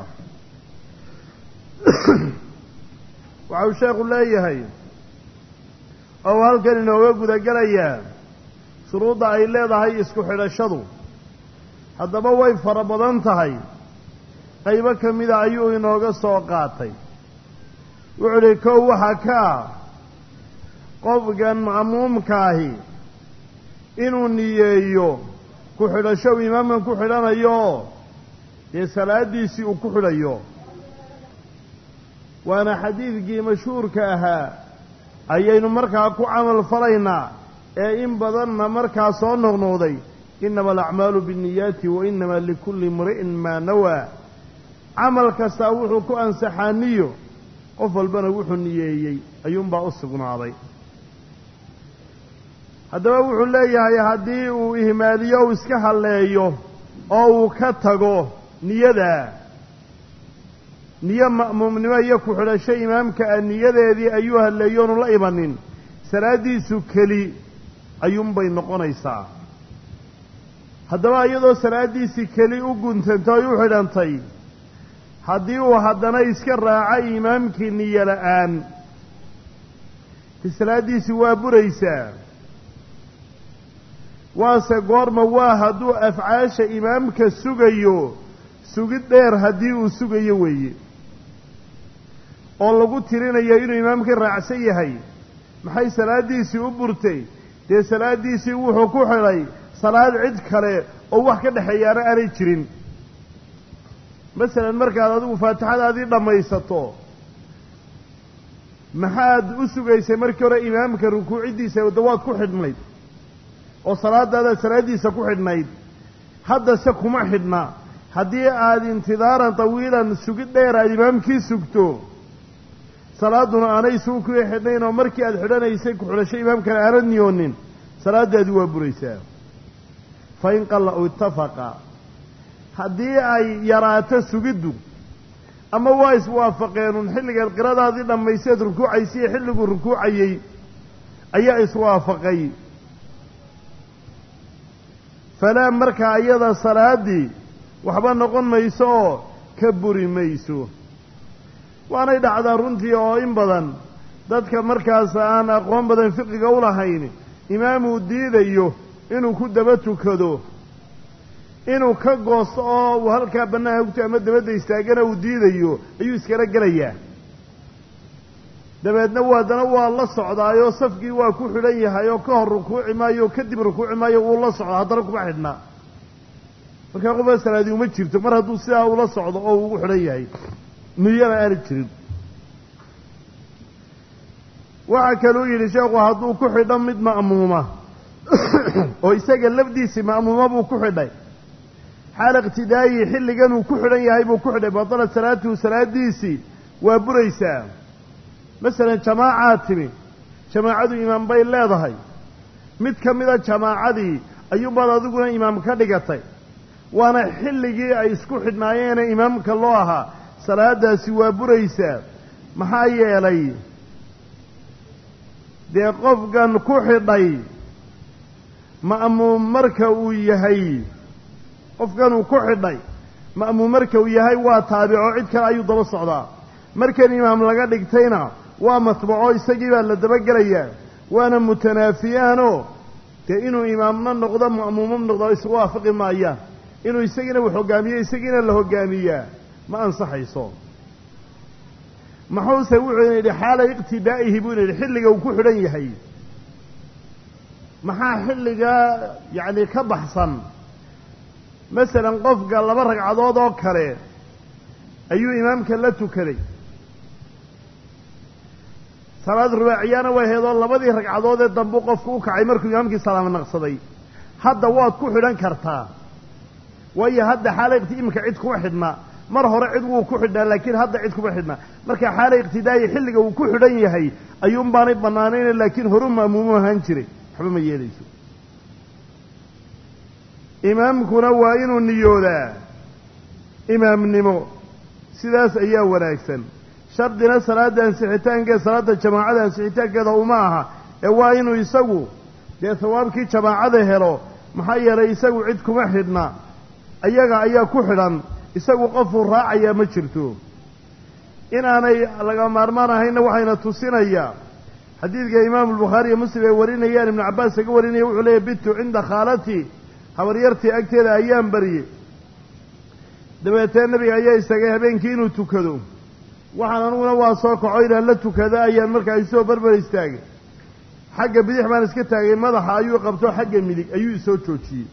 waxa uu sheekhu leeyahay oo halkan inooga gudagelayaa shuruudda ay leedahay isku xidhashadu haddaba way fara badan tahay qaybo ka mida ayuu inooga soo qaatay wuxuu uhi kow waxaa ka ah qofkan ma'muumkaahi inuu niyeeyo ku xidhasho uu imaamkan ku xidhanayo dee salaaddiisii uu ku xidhayo waana xadiidkii mashhuurka ahaa ayaynu markaa ku camal falaynaa ee in badanna markaa soo noqnoqday innama alacmaalu binniyaati wa innamaa likulli imri'in maa nawaa camal kastaa wuxuu ku ansaxaa niyo qof walbana wuxuu niyeeyey ayuunbaa u sugnaaday haddaba wuxuu leeyahay haddii uu ihmaaliyo uu iska halleeyo oo uu ka tago niyadaa niyo ma'muumnimo iyo ku xidhasho imaamka ah niyadeedii ayuu halleeyo oonu la imanin salaaddiisu keli ayuunbay noqonaysaa haddaba iyadoo salaaddiisii keli u guntantay oy u xidhantay haddii uu haddana iska raaco imaamkii niyo la'aan salaaddiisii waa buraysaa waase goorma waa hadduu afcaasha imaamka sugayo sugid dheer haddii uu sugayo weeye oo lagu tirinayo inuu imaamkii raacsan yahay maxay salaaddiisii u burtay dee salaaddiisii wuxuu ku xidhay salaad cid kale oo wax ka dhexeeyaana aanay jirin masalan markaad adigu faatixadaadii dhammaysato maxaad u sugaysay markii hore imaamka rukuuciddiisa dawaad ku xidhnayd oo salaadaadaad salaaddiisa ku xidhnayd haddase kuma xidhna haddii aada intidaaran tawiilan sugid dheer aad imaamkii sugto salaaduna aanay isugu kuga xidhnayn oo markii aad xidhanaysay ku xidhasho imaamkana aanad niyoonin salaadaadi waa buraysaa fa in qalla u ittafaqa haddii ay yaraato sugiddu ama waa iswaafaqeenun xilligaad qiradaadii dhammayseed rukuucaysiiyo xilliguu rukuucayey ayaa iswaafaqay falaa markaa iyada salaaddii waxba noqon mayso oo ka buri mayso waanay dhacdaa runtii oo in badan dadka markaas aan aqoon badan fiqiga u lahayn imaamuu diidayo inuu ku daba tukado inuu ka goosto oo uu halkaa bannaanka kugto ama dabadda istaagana uu diidayo ayuu iskala gelayaa dabeedna waadana waa la socdaayoo safkii waa ku xidhan yahay oo ka hor rukuuci maayo oo kadib rukuuci maayo wuu la socdo haddana kuma xidhnaa markaa qofka salaadii uma jirto mar hadduu sidaa ula socdo oo ugu xidhan yahay niyana aana jirin waxaa kaluu yidhi sheekhu hadduu ku xidho mid ma'muuma oo isaga lafdiisii ma'muuma buu ku xidhay xaala iqtidaayi xilligan uu ku xidhan yahay buu ku xidhay batalat salaatuhu salaaddiisii waa buraysaa masalan jamaacaad timi jamaacadu imaam bay leedahay mid ka mida jamaacadii ayuunbaad adiguna imaam ka dhigatay waana xilligii ay isku xidhnaayeene imaamka loo ahaa salaadaasi waa buraysaa maxaa yeelay dee qofkan ku xidhay ma'muum marka uu yahay qofkanuu ku xidhay ma'muum marka uu yahay waa taabico cid kale ayuu daba socdaa markan imaam laga dhigtayna waa matbuuco isagii baa la dabagelayaa waana mutanaafiyaanoo dee inuu imaamna noqdo ma'muumna noqdo isugu waafaqi maayaan inuu isagiina wax hogaamiyo isagiina la hogaamiyaa ma ansaxayso maxuuse wuxuu yidhi xaala iqtidaa'ihi buu yidhi xilliga uu ku xidhan yahay maxaa xilligaa yacni ka baxsan masalan qofka laba ragcadood oo kale ayuu imaamka la tukaday salaad rubaaciyaana way heedoo labadii ragcadood ee dambu qofku u kacay markuu imaamkii salaamo naqsaday hadda waad ku xidhan kartaa waayo hadda xaala iqti imika cid kuma xidhna mar hore cid wuu ku xidhnaa laakiin hadda cid kuma xidhna marka xaala iqtidaayi xilliga uu ku xidhan yahay ayuun baanay bannaanayna laakiin horu ma'muumu ahaan jiray waxba ma yeelayso imaamkuna waa inuu niyoodaa imaamnimo sidaas ayaa wanaagsan shardina salaadda ansixitaankeeda salaadda jamaacada ansixitaankeeda uma aha ee waa inuu isagu dee hawaabkii jamaacada helo maxaa yeelay isagu cid kuma xidhna ayaga ayaa ku xidhan isagu qofuu raacayaa ma jirto inaanay laga maarmaan ahayna waxayna tusinayaa xadiidka imaamu albukhaari iyo muslim ay warinayaan ibnu cabbaas kaga warinaya wuxuu leeyahy bitu cinda khaalatii habaryartii agteeda ayaan bariyey dabeetee nabiga ayaa istaagay habeenkii inuu tukado waxaan aniguna waa soo kaco inaan la tukada ayaan markaa isoo barbar istaagay xagga bidix baan iska taagay madaxa ayuu qabto xagga midig ayuu isoo joojiyey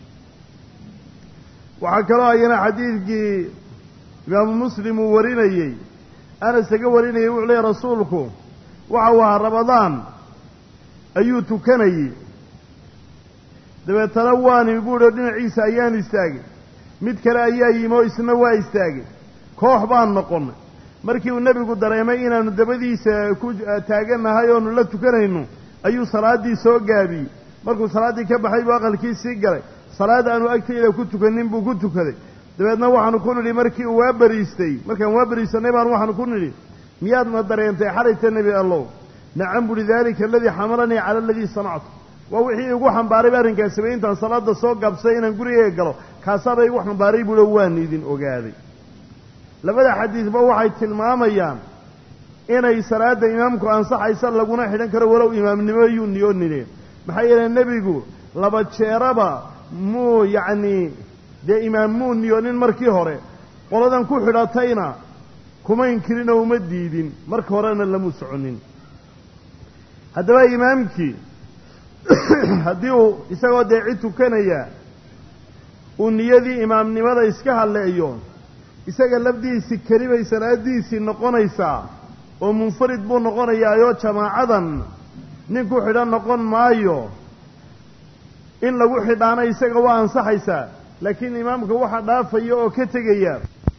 waxaa kaloo ayana xadiidkii imaamu muslim uu warinayey anas kaga warinayay wuxuu leeyahy rasuulku waxa uu ahaa ramadaan ayuu tukanayey dabeetana waani buuhi dhinaciisa ayaan istaagay mid kale ayaa yimi oo isna waa istaagay koox baan noqonnay markii uu nebigu dareemay inaannu dabadiisa ku taagannahay oonu la tukanayno ayuu salaaddii soo gaabiyey markuu salaaddii ka baxay buu aqalkii sii galay salaad aanu agtayda ku tukanin buu ku tukaday dabeedna waxaanu ku nidhi markii uu waa bariistay markaan waa bariisanay baan waxaanu ku nidhi miyaadna dareentay xalayta nebi allow nacam buuhi daalika aladii xamalanii cala aladii sanactu waa wixii igu xambaaray arrinkaas samey intaan salaadda soo gaabsay inaan gurigeyga galo kaasaaba igu xambaaray buuhi waan idin ogaaday labada xadiidba waxay tilmaamayaan inay salaadda imaamku ansaxaysa laguna xidhan karo walow imaamnimo yuu niyoonine maxaa yeelay nebigu laba jeeraba muu yacnii dee imaam muu niyoonin markii hore qoladan ku xidhatayna kuma inkirin oo uma diidin marka horena lamuu soconin haddaba imaamkii haddii uu isagoo dee cid tukanaya uu niyadii imaamnimada iska halleeyo isaga lafdiisii keli bay salaadiisii noqonaysaa oo munfarid buu noqonayaayoo jamaacadan nin ku xidhan noqon maayo in lagu xidhaana isaga waa ansaxaysaa laakiin imaamka waxa dhaafaya oo ka tegaya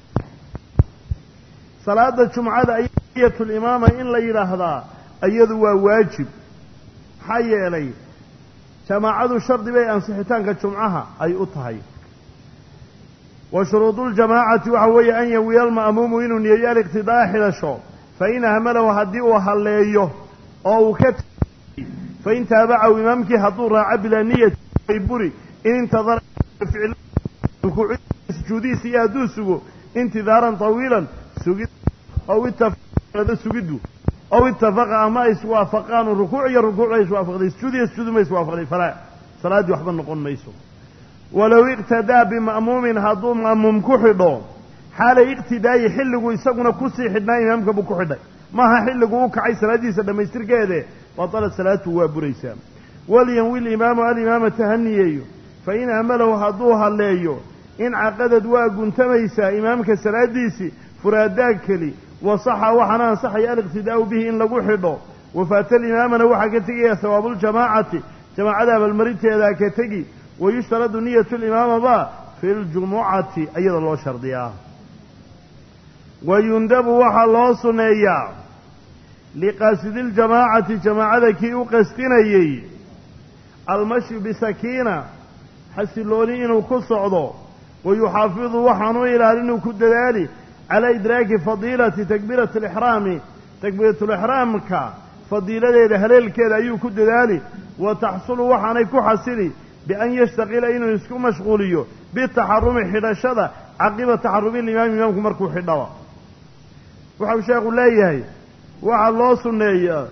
salaada jumcada ayatulimaama in la yidhaahdaa iyadu waa waajib maxaa yeelay jamaacadu shardi bay ansixitaanka jumcaha ay u tahay wa shuruuduuljamaacati waxa weeye an yawiya alma'muumu inuu niyeeyo aliqtidaa'a xidhasho fain ahmalahu haddii uu halleeyo oo uu ka tegay fain taabacahu imaamkii hadduu raaco bilaa niyati ay buri in intadara sujuudihiisa iyo hadduu sugo intidaaran tawiilan sugid ow itafaqada sugiddu ow itafaqa ama ay iswaafaqaan rukuuc iyo rukuuc ay iswaafaqday sujuud iyo sujuud ma iswaafaqday falaa salaaddii waxba noqon mayso walow iqtadaa bima'muumin hadduu ma'muum ku xidho xaalay iqtidaayi xilligu isaguna kusii xidhnaa imaamka buu ku xidhay maaha xilligu u kacay salaaddiisa dhammaystirkeede batalat salaatu waa buraysaa walyanwi limaamu alimaamata ha niyeeyo fain ahmalahu hadduu halleeyo in caqadad waa guntamaysaa imaamka salaaddiisii furaadaa keli wasaxa waxaana ansaxaya aliqtidaa'u bihi in lagu xidho wafaata alimaamana waxaa ka tegaya hawaabuljamaacati jamaacada abaalmarinteedaa ka tegi wayushtaradu niyatu limaamaba fi ljumucati iyada loo shardiyaa wayundabu waxaa loo sunneeyaa liqaasidiiljamaacati jamaacada kii u qastinayey almashyu bisakiina xasilooni inuu ku socdo wayuxaafidu waxaanu ilaalin inuu ku dadaali calaa idraaki fadiilati takbiirati alixraami takbiiratulixraamka fadiiladeeda haleelkeeda ayuu ku dadaali wa taxsulu waxaanay ku xasili bian yashtaqila inuu isku mashquuliyo bitaxarumi xidhashada caqiba taxarumi alimaami imaamku markuu xidhaba waxau sheekhu leeyahay waxaa loo sunneeyaa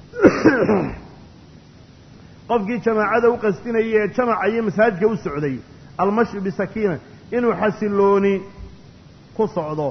qofkii jamaacada u qasdinayay ee jamaca iyo masaajidka u socday almashyu bisakiina inuu xasilooni ku socdo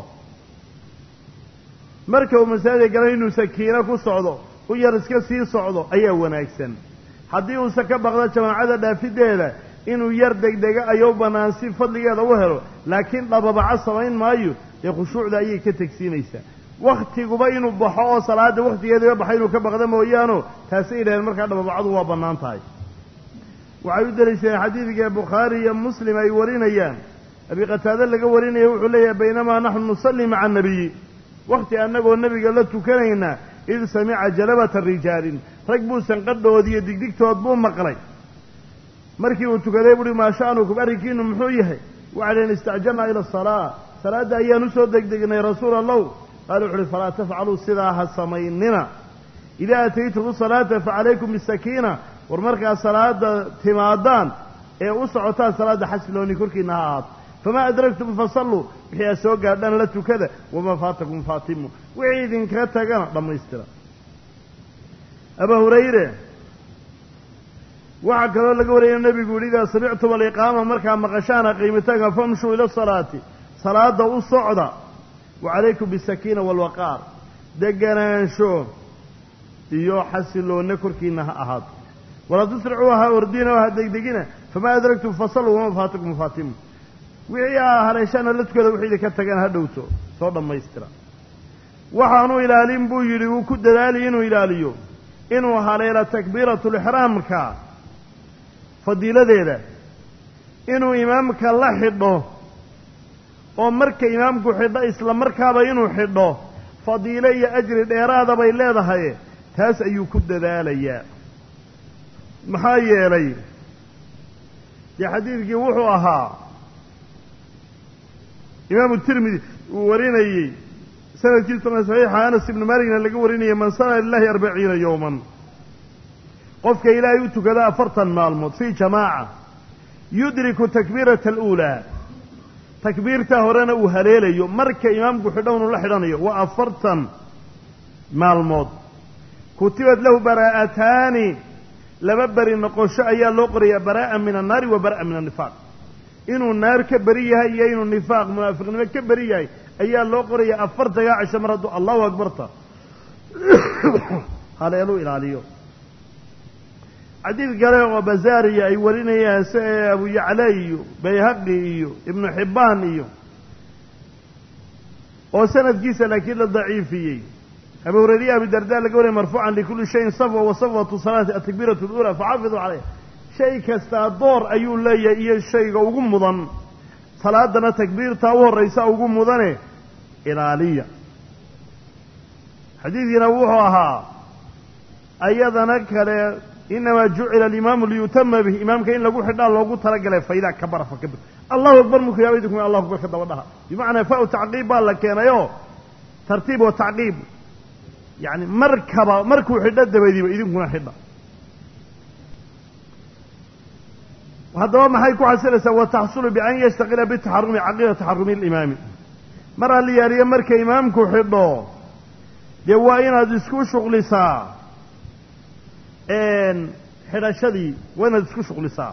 marka uu masaajidka galay inuu sakiino ku socdo u yar iska sii socdo ayaa wanaagsan haddii uusa ka baqdo jamaacada dhaafideeda inuu yar degdega ayuu bannaan si fadligeeda u helo laakiin dhababaco samayn maayo ee khushuucda ayay ka tegsiinaysaa waktiguba inuu baxo oo salaada wakhtigeediba baxo inuu ka baqdo mooyaano taasay yidhaheen markaa dhababacadu waa bannaan tahay waxay u daliishadeen xadiidka bukhaari iyo muslim ay warinayaan abi qataade laga warinaya wuxuu leeyahay baynamaa naxnu nusalli maca annabiyi wakhti annagoo nebiga la tukanaynaa id samica jalabata rijaalin rag buu sanqadhoodii iyo digdigtood buu maqlay markii uu tukaday buuhi maa sha'nukum arrinkiinu muxuu yahay waxay dhaheen istacjalnaa ila asalaa salaadda ayaan u soo degdegnay rasuula allow qaala wuxu uhi falaa tafcaluu sidaa ha samaynina idaa ataytum salaata facalaykum bisakiina war markaa salaada timaadaan ee u socotaan salaadda xasilooni korkiina ha ahaato famaa adragtum fasalluu wixii aad soo gaadhaan la tukada wamaa faatakum faatimu wixii idinka tagana dhammaystira abaa hurayre waxaa kaloo laga wariyay nebigu yidhi idaa samictum aliqaama markaa maqashaana qiimitaanka famshuu ila salaati salaada u socda wacalaykum bisakiina waalwaqaar deganaansho iyo xasiloonna korkiina ha ahaato walaa tusricuu ha ordina oo ha degdegina famaa adragtum fasalluu wamaa faatakum faatimu wixii aa haleeshaana la tukada wixii idinka tagana ha dhowto soo dhammaystira waxaanu ilaalin buu yidhi wuu ku dadaali inuu ilaaliyo inuu haleelo takbiiratulixraamka fadiiladeeda inuu imaamka la xidho oo marka imaamku xidho isla markaaba inuu xidho fadiilo iyo ajri dheeraada bay leedahay taas ayuu ku dadaalayaa maxaa yeelay dee xadiidkii wuxuu ahaa imaamu tirmidi uu warinayey sanadkiisuna saxiixa anas ibnu maaligna laga warinayay man salla lilahi arbaciina yowman qofka ilaahay u tukada afartan maalmood fii jamaaca yudriku takbiirata aluulaa takbiirtaa horena uu haleelayo marka imaamku xidhownu la xidhanayo waa afartan maalmood kutibad lahu baraa'ataani laba beri noqosho ayaa loo qorayaa baraa'a min annaari wa baraa'a min annifaaq inuu naar ka beri yahay iyo inuu nifaaq munaafiqnimo ka beri yahay ayaa loo qorayaa afartagaa cisho mar hadduu allahu akbarta haleelu ilaaliyo xadiid kale oo bazaariya ay warinayaan si abu yacla iyo bayhaqi iyo ibnu xibbaan iyo oo sanadkiisa laakiin la daciifiyey abu hurayra abi darda laga wariyay marfuucan likulli shayin safwa wa safwatu salaati atakbiiratu alula faxaafiduu calayha shay kastaa door ayuu leeyahay iyo shayga ugu mudan salaadana takbiirtaa u horraysa ugu mudane ilaaliya xadiidkiina wuxuu ahaa ayadana kale inamaa jucila alimaamu liyutama bih imaamka in lagu xidhaa loogu talagalay faidaa kabara fakabir allahu akbar markuu yaaba idinku allahu akbar ka daba dhaha bimacnaa fa-u tacqiib baa la keenayoo tartiib wa tacqiib yacni markaba markuu xidho dabadiiba idinkuna xidha haddaba maxay ku xasilaysaa wataxsulu bian yashtaqila bitaxarumi caqiida taxarumi alimaami mar alliyaariyo marka imaamku xidho dee waa inaad isku shuqlisaa xidhashadii waa inaad isku shuqlisaa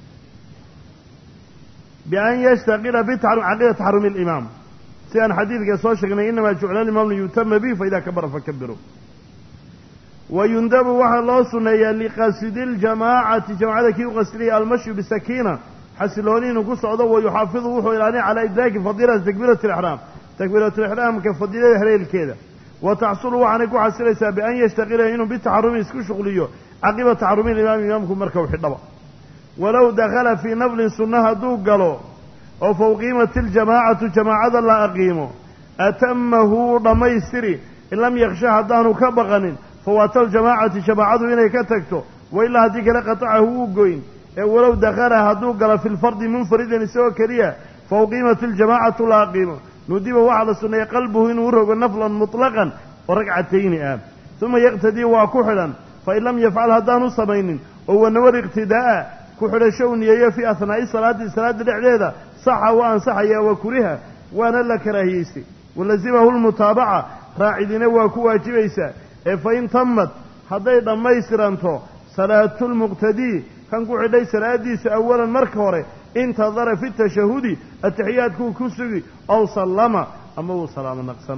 bian yashtaqila bitaxarumi caqiida taxarumi alimaam si aan xadiidka soo sheegnay inamaa jucila alimaam liyutama bihi faidaa kabara fakabiru wayundabu waxaa loo sunneeyaa liqasidi ljamaacati jamaacada kii u qasdiyay almashyu bisakiina xasilooni inuu ku socdo wayuxaafidu wuxuu ilaalinay calaa idraaki fadiilati takbiirati alixraam takbiiratulixraamka fadiilada haleelkeeda wa taxsulu waxaanay ku xasilaysaa bian yashtaqila inuu bitaxarumi isku shuqliyo caqiba taxarumi limaami imaamku marka u xidhaba walow dakhala fii naflin sunna hadduu galo oo fa uqiimat iljamaacatu jamaacada la aqiimo atamahu dhammaystiri in lam yaksha haddaanu ka baqanin fawaata aljamaacati jamaacadu inay ka tagto wa ilaa haddii kale qatacahu uu goyn ee walow dakhala hadduu galo fi lfardi munfaridan isagoo keliya fa uqiimat iljamaacatu la aqiimo nudiba waxaa la sunneeyey qalbuhu inuu rogo naflan mutlaqan oo ragcatayni ah uma yaqtadii waa ku xidhan fain lam yafcal haddaanu samaynin oo wanawar iqtidaa'a ku xidhasho u niyeeyo fii ahnaa'i salaati salaada dhexdeeda saxa waa ansaxayaa wa kuriha waana la karaahiyeystay walazimahu lmutaabaca raacidina waa ku waajibaysaa ee fa in tamad hadday dhammaystiranto salaatulmuqtadii kan ku xidhay salaadiisa awalan marka hore intadara fi tashahudi ataxiyaadkuu ku sugi aw sallama ama uu salaamo naqsan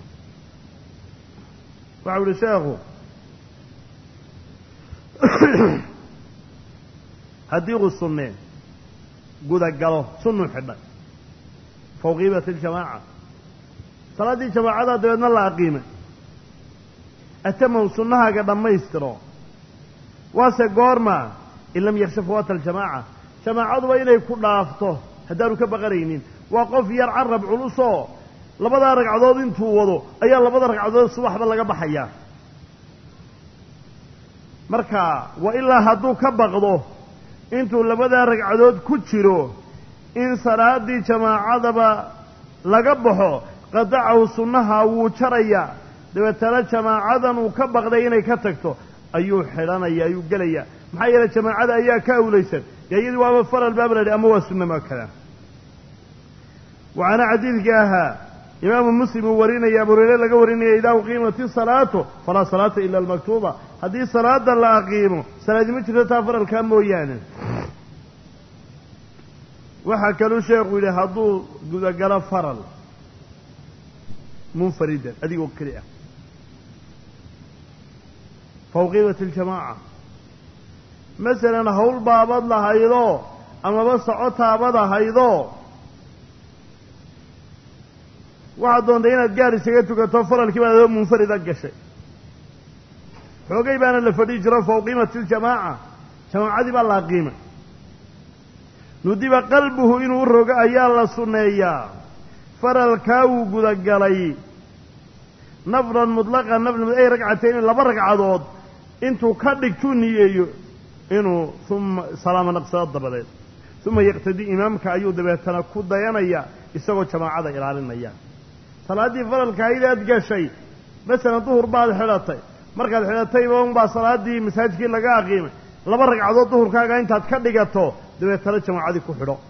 waxau uhi sheekhu haddii uu sunnee gudagalo sunnuu xidhay fawqiibati aljamaaca salaaddii jamaacadaa dabeedna la aqiimay atamahu sunnahaaga dhammaystiro waase goorma in lam yaksha fawaata aljamaaca jamaacaduba inay ku dhaafto haddaanu ka baqanaynin waa qof yar carab culusoo labadaa ragcadood intuu wado ayaa labada ragcadood subaxba laga baxayaa marka wa ilaa hadduu ka baqdo intuu labadaa ragcadood ku jiro in salaaddii jamaacadaba laga baxo qadacahu sunnaha wuu jarayaa dabeetana jamaacadan uu ka baqday inay ka tagto ayuu xidhanaya ayuu gelayaa maxaa yeelay jamaacada ayaa ka awlaysan dee iyadii waaba faral baaba la idhi ama waa sunna maa kada waxaana xadiidkii ahaa imaamu muslim uu warinaya abu hurayre laga warinaya idaa uqiimat isalaatu falaa salaata ila almaktuuba haddii salaada la aqiimo salaadi ma jirto taa faralkaa mooyaane waxaa kaluu sheekhu yidhi hadduu gudagalo faral munfaridan adigoo keli ah fawqiibati aljamaaca masalan hawl baabad lahaydoo amaba socotaabad ahaydoo waxaad doontay inaad gaar isaga tukato faralkii baad adoo munfarida gashay xoogay baana la fadhi jiro fawqiimati aljamaaca jamaacadii baa la aqiimay nudiba qalbuhu inuu rogo ayaa la sunneeyaa faralkaa wuu gudagalay nafran mutlaqan nafran ay ragcatayn laba ragcadood intuu ka dhigtuu niyeeyo inuu uma salaamo naqsado dabadeed uma yaqtadii imaamka ayuu dabeetana ku dayanaya isagoo jamaacada ilaalinaya salaaddii faralkaayidaad gashay masalan duhur baad xidhatay markaad xidhatayba unbaa salaaddii masaajidkii laga aqiimay laba ragcadood duhurkaaga intaad ka dhigato dabeetana jamaacadii ku xidho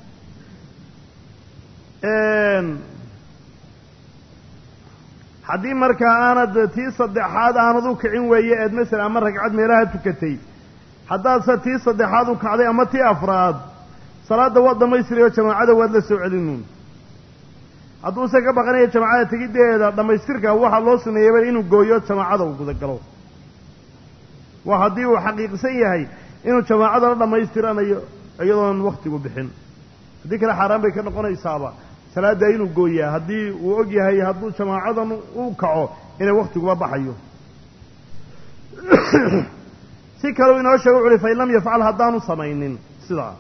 haddii markaa aanad tii saddexaad aanad u kicin weeye eed masalan ama ragcad meelaha tukatay haddaadse tii saddexaad u kacday ama tii afraad salaadda waad dhammaystirayo jamaacada waad la soo celinuun hadduuse ka baqanayo jamaacada tegiddeeda dhammaystirka waxaa loo suneeyeyba inuu gooyo jamaacada uu gudagalo waa haddii uu xaqiiqsan yahay inuu jamaacadana dhammaystiranayo iyadoon wakhtigu bixin haddii kale xaaraan bay ka noqonaysaaba salaaddaa inuu gooyaa haddii uu og yahay hadduu jamaacadan u kaco inay wakhtiguba baxayo si kaleu inoo sheego wuxu uhi fain lam yafcal haddaanu samaynin sidaa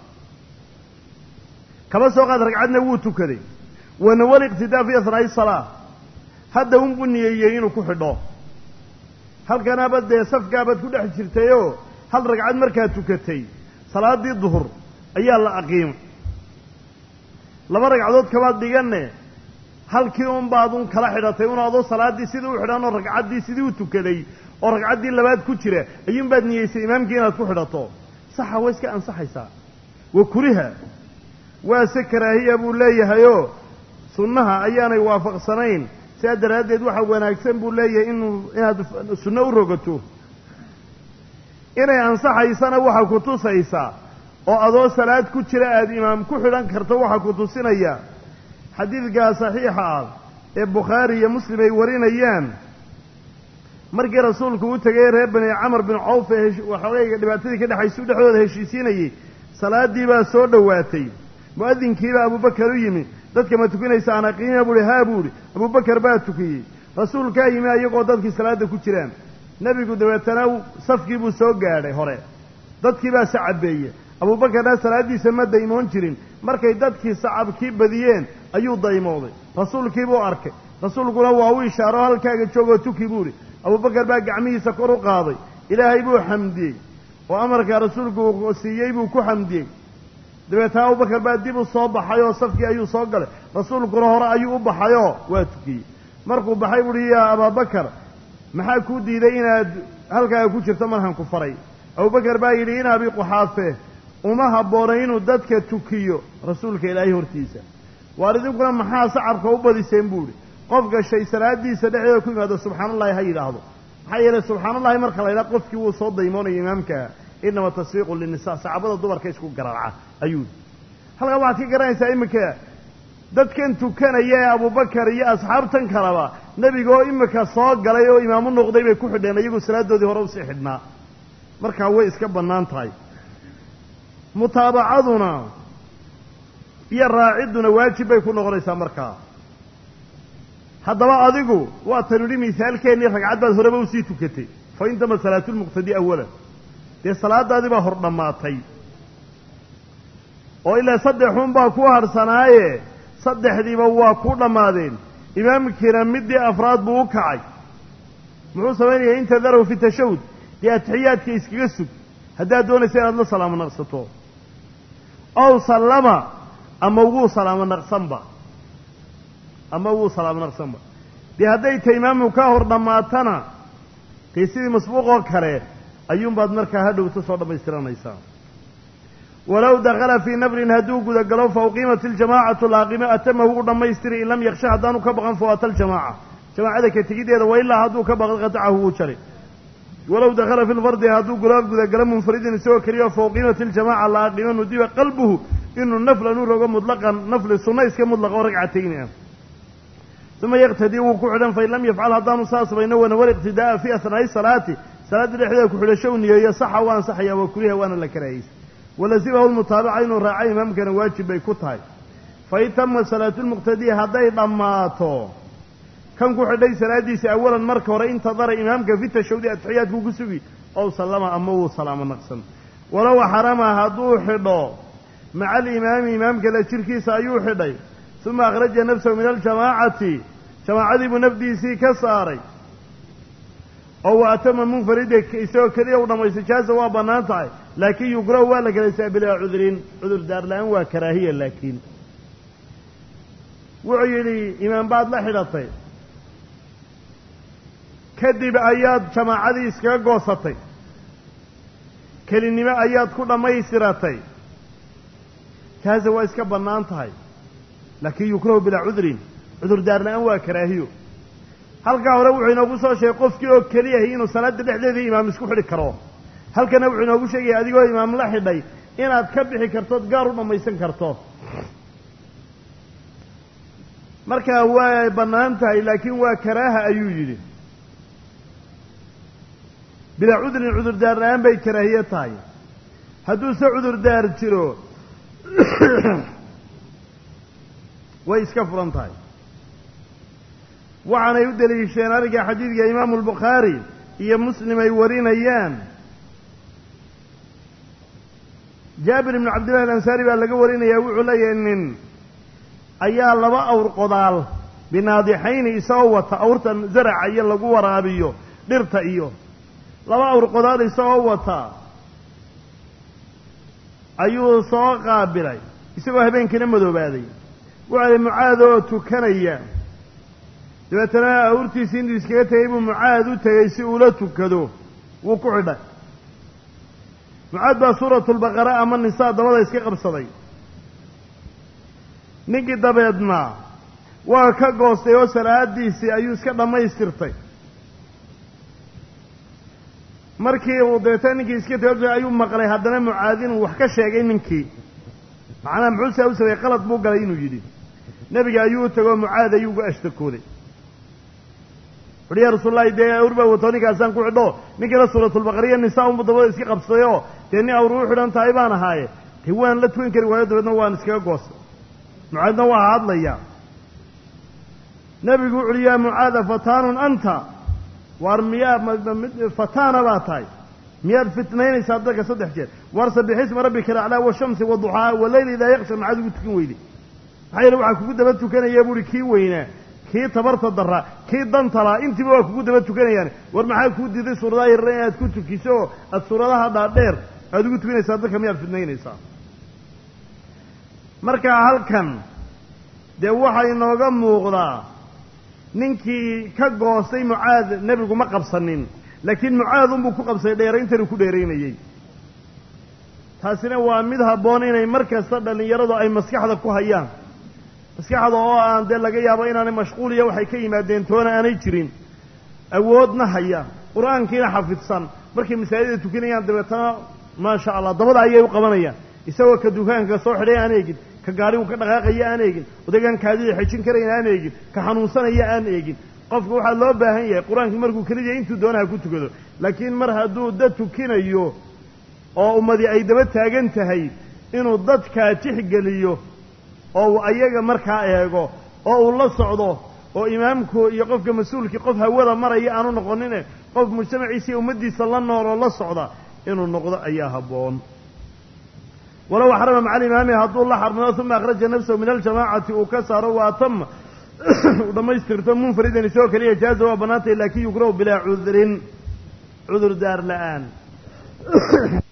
kaba soo qaad ragcadna wuu tukaday wanawal iqtidaa fi asnaa'i salaa hadda unbuu niyeeyey inuu ku xidho halkanaaba dee safkaabaad ku dhex jirtayoo hal ragcad markaad tukatay salaaddii duhur ayaa la aqiimay laba ragcadood kabaad dhiganne halkii unbaad un kala xidhatay un adoo salaaddii sidii u xidhan oo ragcaddii sidii u tukaday oo ragcaddii labaad ku jira ayuunbaad niyeysay imaamkii inaad ku xidhato saxa way iska ansaxaysaa wa kuriha waase karaahiya buu leeyahayoo sunnaha ayaanay waafaqsanayn sidaa daraaddeed waxa wanaagsan buu leeyahay inuu inaad sunno u rogato inay ansaxaysana waxaa ku tusaysaa oo adoo salaad ku jira aada imaam ku xidhan karto waxaa ku tusinaya xadiidkaa saxiixa ah ee bukhaari iyo muslim ay warinayaan markii rasuulku u tegay reer bani camar bin cawf ee waxoogayga dhibaatadii ka dhexaysu dhexdooda heshiisiinayey salaaddii baa soo dhowaatay mu'adinkiibaa abubakar u yimi dadka ma tukanaysa aan aqiima buuhi haa buuhi abubakar baa tukiyey rasuulkaa yimi ayagoo dadkii salaadda ku jiraan nebigu dabeetana safkii buu soo gaadhay hore dadkii baa sacabeeye abuubakarna salaaddiisa ma daymoon jirin markay dadkii sacabkii badiyeen ayuu daymooday rasuulkii buu arkay rasuulkuna waa u ishaaro halkaaga joogoo tuki buuhi abuubakar baa gacmihiisa kor u qaaday ilaahay buu xamdiyey oo amarkaa rasuulku uu siiyey buu ku xamdiyey dabeetana abubakar baa dib u soo baxay oo safkii ayuu soo galay rasuulkuna hore ayuu u baxayoo waa tukiyey markuu baxay buuhi yaa abaabakar maxaa kuu diiday inaad halkaaga ku jirto markaan ku faray abubakar baa yidhi in abi quxaafe uma habboona inuu dadka tukiyo rasuulka ilaahay hortiisa waar idinkuna maxaa sacabka u badiseen buu idhi qofka shay salaadiisa dhexdeeda ku yimaado subxaanallahi ha yidhaahdo maxaa yeelay subxaanallahi marka la yidhaha qofkii wuu soo daymoonaya imaamka inama tasfiiqu linnisaa saxaabada dumarka isku garaaca ayuu halkaa waxaad ka garanaysaa iminka dadkan tukanaya ee abubakar iyo asxaabtan kaleba nebigoo imika soo galay oo imaamu noqday bay ku xidheen iyagu salaadoodii hore usii xidhnaa markaa way iska bannaan tahay mutaabacaduna iyo raacidduna waajib bay ku noqonaysaa markaa haddaba adigu waa tanu idhi misaalkeennii ragcad baad horeba usii tukatay fa intama salaatulmuqtadi awalan dee salaadaadii baa hor dhammaatay oo ilaa saddexuun baa ku harsanaaye saddexdiiba waa ku dhammaadeen imaamkiina middii afraad buu u kacay muxuu samaynayaa inta darow fi tashahud dee atixiyaadka iskaga sug haddaad doonaysa inaad la salaamo naqsato ow sallama ama wuu salaamo naqsanba ama wuu salaamo naqsanba dee hadday ta imaamu ka hor dhammaatana dee sidii masbuuqoo kale ayuunbaad markaa hadhowta soo dhammaystiranaysaa walow dakhala fii naflin hadduu gudagalo fa uqiimat iljamaacatu laaqime atamahu u dhammaystiri in lam yaksha haddaanu ka baqan fawata aljamaaca jamaacada ka tegiddeeda wa ilaa hadduu ka baqan qatacahu wuu jaray walow dakhala fi lfardi hadduu gulaal gudagalo munfaridin isagoo keliya fa uqiimat iljamaaca laaqime nudiba qalbuhu inuu naflan u rogo mutlaqan nafli sunna iska mudlaqa oo ragcatayni ah uma yaqtadii wuu ku xidhan fain lam yafcal haddaanu saa samayno wanawa liqtidaa'a fii asnaa'i salaati salaadda dhexdeeda ku-xidhasho u niyeeyo saxa waa ansaxayaa waa kuriha waana la karaahaysa walasimahu lmutaabaca inuu raaca imaamkana waajib bay ku tahay fain tama salaatulmuqtadii hadday dhammaato kan ku xidhay salaaddiisa awalan marka hore intadara imaamka fi tashawdi atixiyaadkuu ku sugi ow sallama ama wuu salaamo naqsan walow xarama hadduu xidho maca alimaami imaamka la jirkiisa ayuu xidhay uma akhraja nafsahu min aljamaacati jamaacadii buu nafdiisii ka saaray oo wa atama munfarida isagoo keliya u dhammaystay jaaza waa bannaan tahay laakiin yukrahu waa la galaysaa bilaa cudrin cudur daar la-aan waa karaahiya laakiin wuxuu yidhi imaam baad la xidhatay kadib ayaad jamaacadii iskaga goosatay kelinimo ayaad ku dhammaystiratay jaaza waa iska bannaan tahay laakiin yukrahu bilaa cudrin cudur daar la-aan waa karaahiyo halkaa hore wuxuu inoogu soo sheegay qofkii oo keliyahay inuu salaadda dhexdeedii imaam isku xidhi karo halkana wuxuu inoogu sheegaya adigoo imaam la xidhay inaad ka bixi kartood gaar u dhammaysan karto markaa waa bannaan tahay laakiin waa karaaha ayuu yidhi bilaa cudrin cudurdaar la-aan bay karaahiye tahay hadduuse cudurdaar jiro way iska furan tahay waxaanay u deliisheen arrinka xadiidka imaamu albukhaari iyo muslim ay warinayaan jaabir ibnu cabdillahi alansaari baa laga warinayaa wuxuu leeyahay nin ayaa laba awr qodaal binaadixayni isagoo wata awrtan zaraca iyo lagu waraabiyo dhirta iyo laba awr qodaal isagoo wata ayuu soo qaabilay isagoo habeenkiina madoobaaday wuxuu yihi mucaad oo tukanaya dabeetana awrtiisii intuu iskaga tegay buu mucaad u tegey si uula tukado wuu ku xidhay mucaad baa suuratulbaqara ama nisaa dabada iska qabsaday ninkii dabeedna waa ka goostay oo salaadiisii ayuu iska dhammaystirtay markii uu dabeetana ninkii iska tegay ayuu maqlay haddana mucaad inuu wax ka sheegay ninkii macnaha muxuu saa u sameeyey qalad buu galay inuu yidhi nebiga ayuu u tegoo mucaad ayuu uga ashtakooday wuxuhi yaa rasuullahi dee awr baa wato ninkaasaan ku xidho ninkiina suuratulbaqariya nisaa unbu dabada iska qabsadayoo dee nin awr u xidhan tahay baan ahaaye dee waan la tukan kari waayo dabeedna waan iskaga goostay mucaadna waa hadlaya nebigu wuxu uhi yaa mucaada fataanun anta waar miyaa fataana baa tahay miyaad fitnaynaysaa dadka saddex jeer waar sabixisma rabbika alaclaa washamsi waduxaa waleyli idaa yaqsha maxaad ugu tukan weyday maxaa yeele waxaa kugu daba tukanaya buuhi kii weynaa kii tabarta daraa kii dantalaa intiiba waa kugu daba tukanayaan war maxaa kuu diiday suuradaha yarra inaad ku tukiso oo aada suuradaha dhaadheer aada ugu tukanaysaa dadka miyaad fidnaynaysaa marka halkan dee waxaa inooga muuqdaa ninkii ka goostay mucaad nebigu ma qabsanin laakiin mucaad unbuu ku qabsay dheerayntanuu ku dheeraynayey taasina waa mid habboon inay mar kasta dhallinyaradu ay maskaxda ku hayaan maskaxda oo aan dee laga yaabo inaanay mashquuliya waxay ka yimaadeen toona aanay jirin awoodna haya qur-aankiina xafidsan markay masaajida tukanayaan dabeetana maasha allah dabada ayay u qabanayaan isagoo ka dukaanka soo xidhay aan eegin ka gaadhigu ka dhaqaaqaya aan eegin odagaan kaadida xejin karayn aan eegin ka xanuunsanaya aan eegin qofka waxaa loo baahan yahay qur-aankii markuu keliya intuu doonaha ku tukado laakiin mar hadduu dad tukinayo oo ummadii ay daba taagan tahay inuu dadkaa tixgeliyo oo uu ayaga markaa eego oo uu la socdo oo imaamku iyo qofka mas-uulkii qof hawada maraya aanu noqonine qof mujtamaciisa iyo ummaddiisa la nooloo la socda inuu noqdo ayaa habboon walow xarama maca alimaami hadduu la xarmado uma akhraja nafsahu min aljamaacati uu ka saaro wa atama uu dhammaystirto munfaridan isagoo keliya jaaza waa bannaantay laakin yukrahu bilaa cudrin cudur daar la-aan